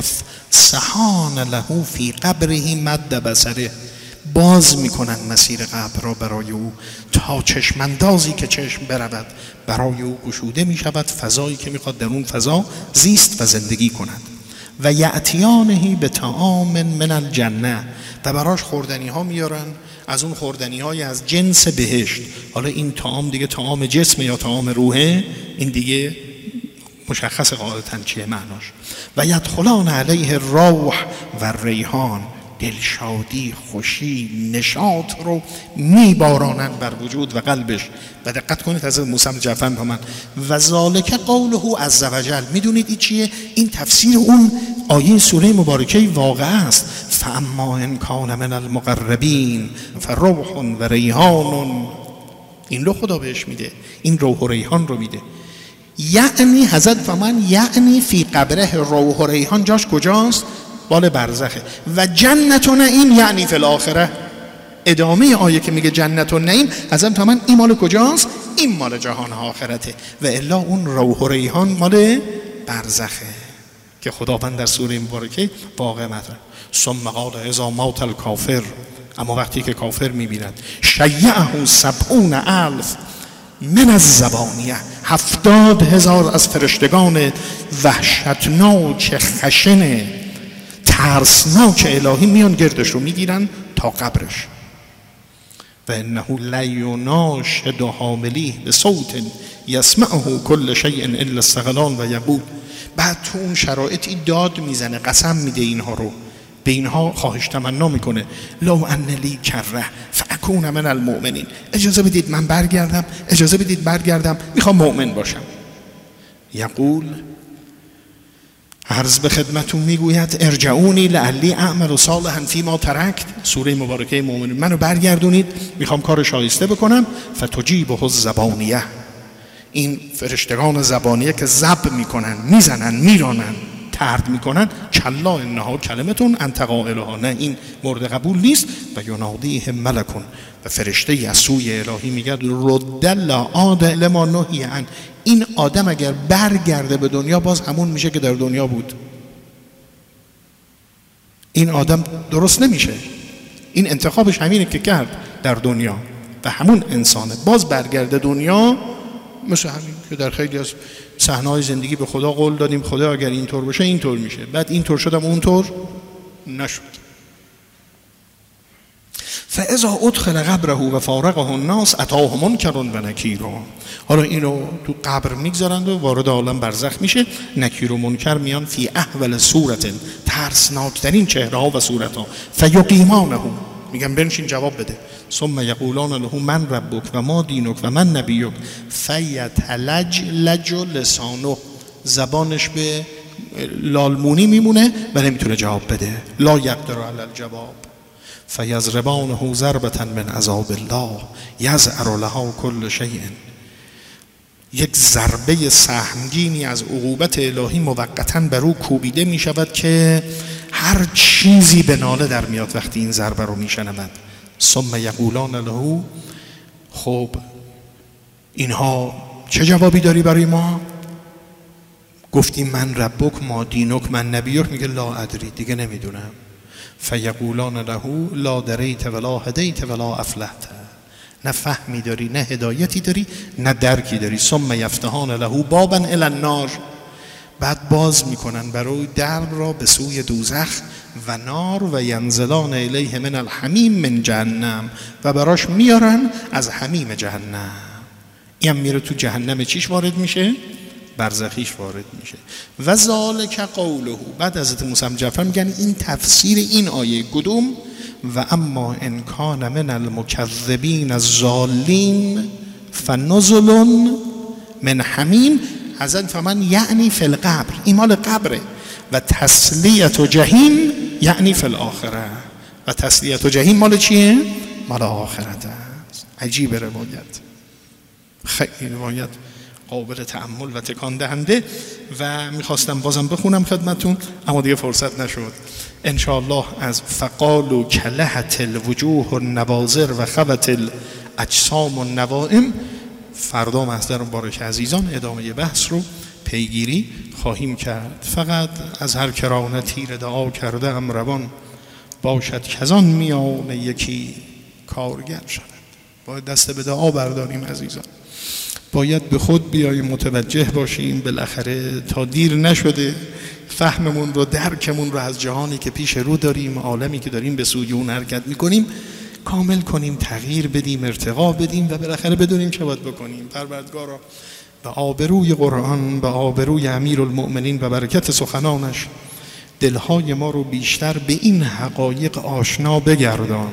فیفسحان له فی قبره مد بصره، باز میکنن مسیر قبر را برای او تا چشماندازی که چشم برود برای او گشوده میشود، فضایی که میخواد در اون فضا زیست و زندگی کند. و یأتیانه به طعام من الجنه، و براش خوردنی ها میارن از اون خوردنی های از جنس بهشت. حالا این طعام دیگه طعام جسم یا طعام روحه، این دیگه مشخص قاعدتاً چیه معناش. و یدخلان علیه روح و ریحان، دلشادی، خوشی، نشاط رو میبارانن بر وجود و قلبش. و دقت کنید از موسی جعفر من و ذالک قوله عز وجل، میدونید این چیه؟ این تفسیر اون آیه سوره مبارکه واقعه است. فاما ان کان من المقربین فروح و ریحان، این رو خدا بهش میده، این روح و ریحان رو میده. یعنی حضرت فرمان یعنی فی قبره، روح و ریحان جاش کجاست؟ بال برزخه. و جنت و نعیم یعنی فی الاخره، ادامه آیه که میگه جنت و نعیم، حضرت فرمان این مال کجاست؟ این مال جهان آخرته. و الا اون روح و ریحان مال برزخه که خداوند در سوره مبارکه واقع مطرح. ثم قال اذا مات الکافر، اما وقتی که کافر میبیند، شیعه 70,000 من الزبانیه، 70,000 از فرشتگان وحشتناک، خشن، ترسناک الهی میان گردش رو میگیرن تا قبرش. و انه لیناشد حاملیه به صوت یسمعه کل شیء الا الثقلان و یقول، بعد تو اون شرایطی داد میزنه، قسم میده اینها رو، به اینها خواهش تمنا میکنه، لو ان لی کره فاکون من المؤمنین، اجازه بدید من برگردم، اجازه بدید برگردم، میخوام مؤمن باشم. یقول، عرض به خدمتون میگوید، ارجعونی لعلی اعمل صالحا فیما ترکت، سوره مبارکه مؤمنین، منو برگردونید میخوام کار شایسته بکنم. فتجیبه الزبانیه، این فرشتگان زبانیه که زب میکنن، میزنن، میرانن، ترد میکنن، کلا انها کلمتون انت قائلها، نه این مورد قبول نیست. و ینادیه ملکون، و فرشته از سوی الهی میگه رد لا عاد لما نهی عن، این آدم اگر برگرده به دنیا باز همون میشه که در دنیا بود. این آدم درست نمیشه، این انتخابش همینه که کرد در دنیا و همون انسانه، باز برگرده دنیا. مثل همین که در خیلی از صحنه‌های زندگی به خدا قول دادیم خدا اگر اینطور بشه اینطور میشه، بعد اینطور شدم اونطور نشد. فاذا ادخل قبره و فارقه الناس اتاه منکر و نکیر، حالا اینو تو قبر میگذارند و وارد عالم برزخ میشه، نکیر و منکر میان فی احول صورت، ترسناکترین چهره ها و صورت ها، فیقیمانه، میگن بنشین جواب بده. ثم یقولان له من ربک و ما دینک و من نبیک فیتلجلج لسانه، زبانش به لالمونی میمونه و نمیتونه جواب بده. لا یقدر علی الجواب فیضربانه ضربة من عذاب الله یزعر لها کل شیء. یک ضربه سهمگینی از عقوبت الهی موقتاً بر او کوبیده می شود که هر چیزی به ناله در میاد وقتی این ضربه رو می شنود. ثم یقولان له، خب اینها چه جوابی داری برای ما؟ گفتیم من ربک ما دینک من نبیک، میگه لا ادری، دیگه نمیدونم. فیقولان له لا دریت ولا هدیت ولا افلحت، نه فهمی داری نه هدایتی داری نه درکی داری. ثم یفتحان له بابا الی النار، بعد باز میکنن برای در را به سوی دوزخ و نار و ینزلان الیه من الحمیم من جهنم، و براش میارن از حمیم جهنم. این میره تو جهنم چیش وارد میشه؟ برزخیش وارد میشه. و ذالک قوله، بعد حضرت موسی جعفر میگن این تفسیر این آیه کدوم؟ و اما ان کان من المکذبین الضالین فنزل من حمیم. حضرت فمن یعنی فی القبر، این مال قبره. و تسلیت و جهیم یعنی فی الاخره، و تسلیت و جهیم مال چیه؟ مال آخرت است. عجیب روایت، خیلی روایت قابل تأمل و تکان دهنده. و میخواستم بازم بخونم خدمتون اما دیگه فرصت نشد. انشاءالله از فقال و کلهت الوجوه النواظر و خوت الاجسام النوائم فردا محضر مبارک عزیزان ادامه بحث رو پیگیری خواهیم کرد. فقط از هر کرانه تیر دعا کرده ام روان، باشد کزان میان یکی کارگر شود. باید دست به دعا برداریم عزیزان، باید به خود بیاییم، متوجه باشیم بالاخره تا دیر نشده فهممون رو درکمون رو از جهانی که پیش رو داریم، عالمی که داریم به سوی اون حرکت میکنیم کامل کنیم، تغییر بدیم، ارتقا بدیم و بالاخره بدونیم چه باید بکنیم. پروردگارا به آبروی قرآن، به آبروی امیرالمؤمنین و برکت سخنانش دلهای ما رو بیشتر به این حقایق آشنا بگردان.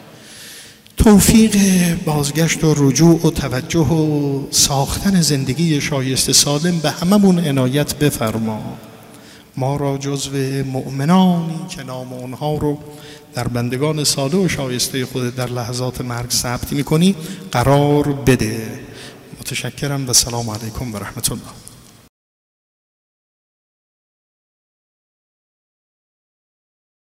توفیق بازگشت و رجوع و توجه و ساختن زندگی شایسته سالم به هممون عنایت بفرما. ما را جزو مؤمنانی که نام اونها رو در بندگان صالح و شایسته خود در لحظات مرگ ثبت می‌کنی قرار بده. متشکرم و سلام علیکم و رحمت الله.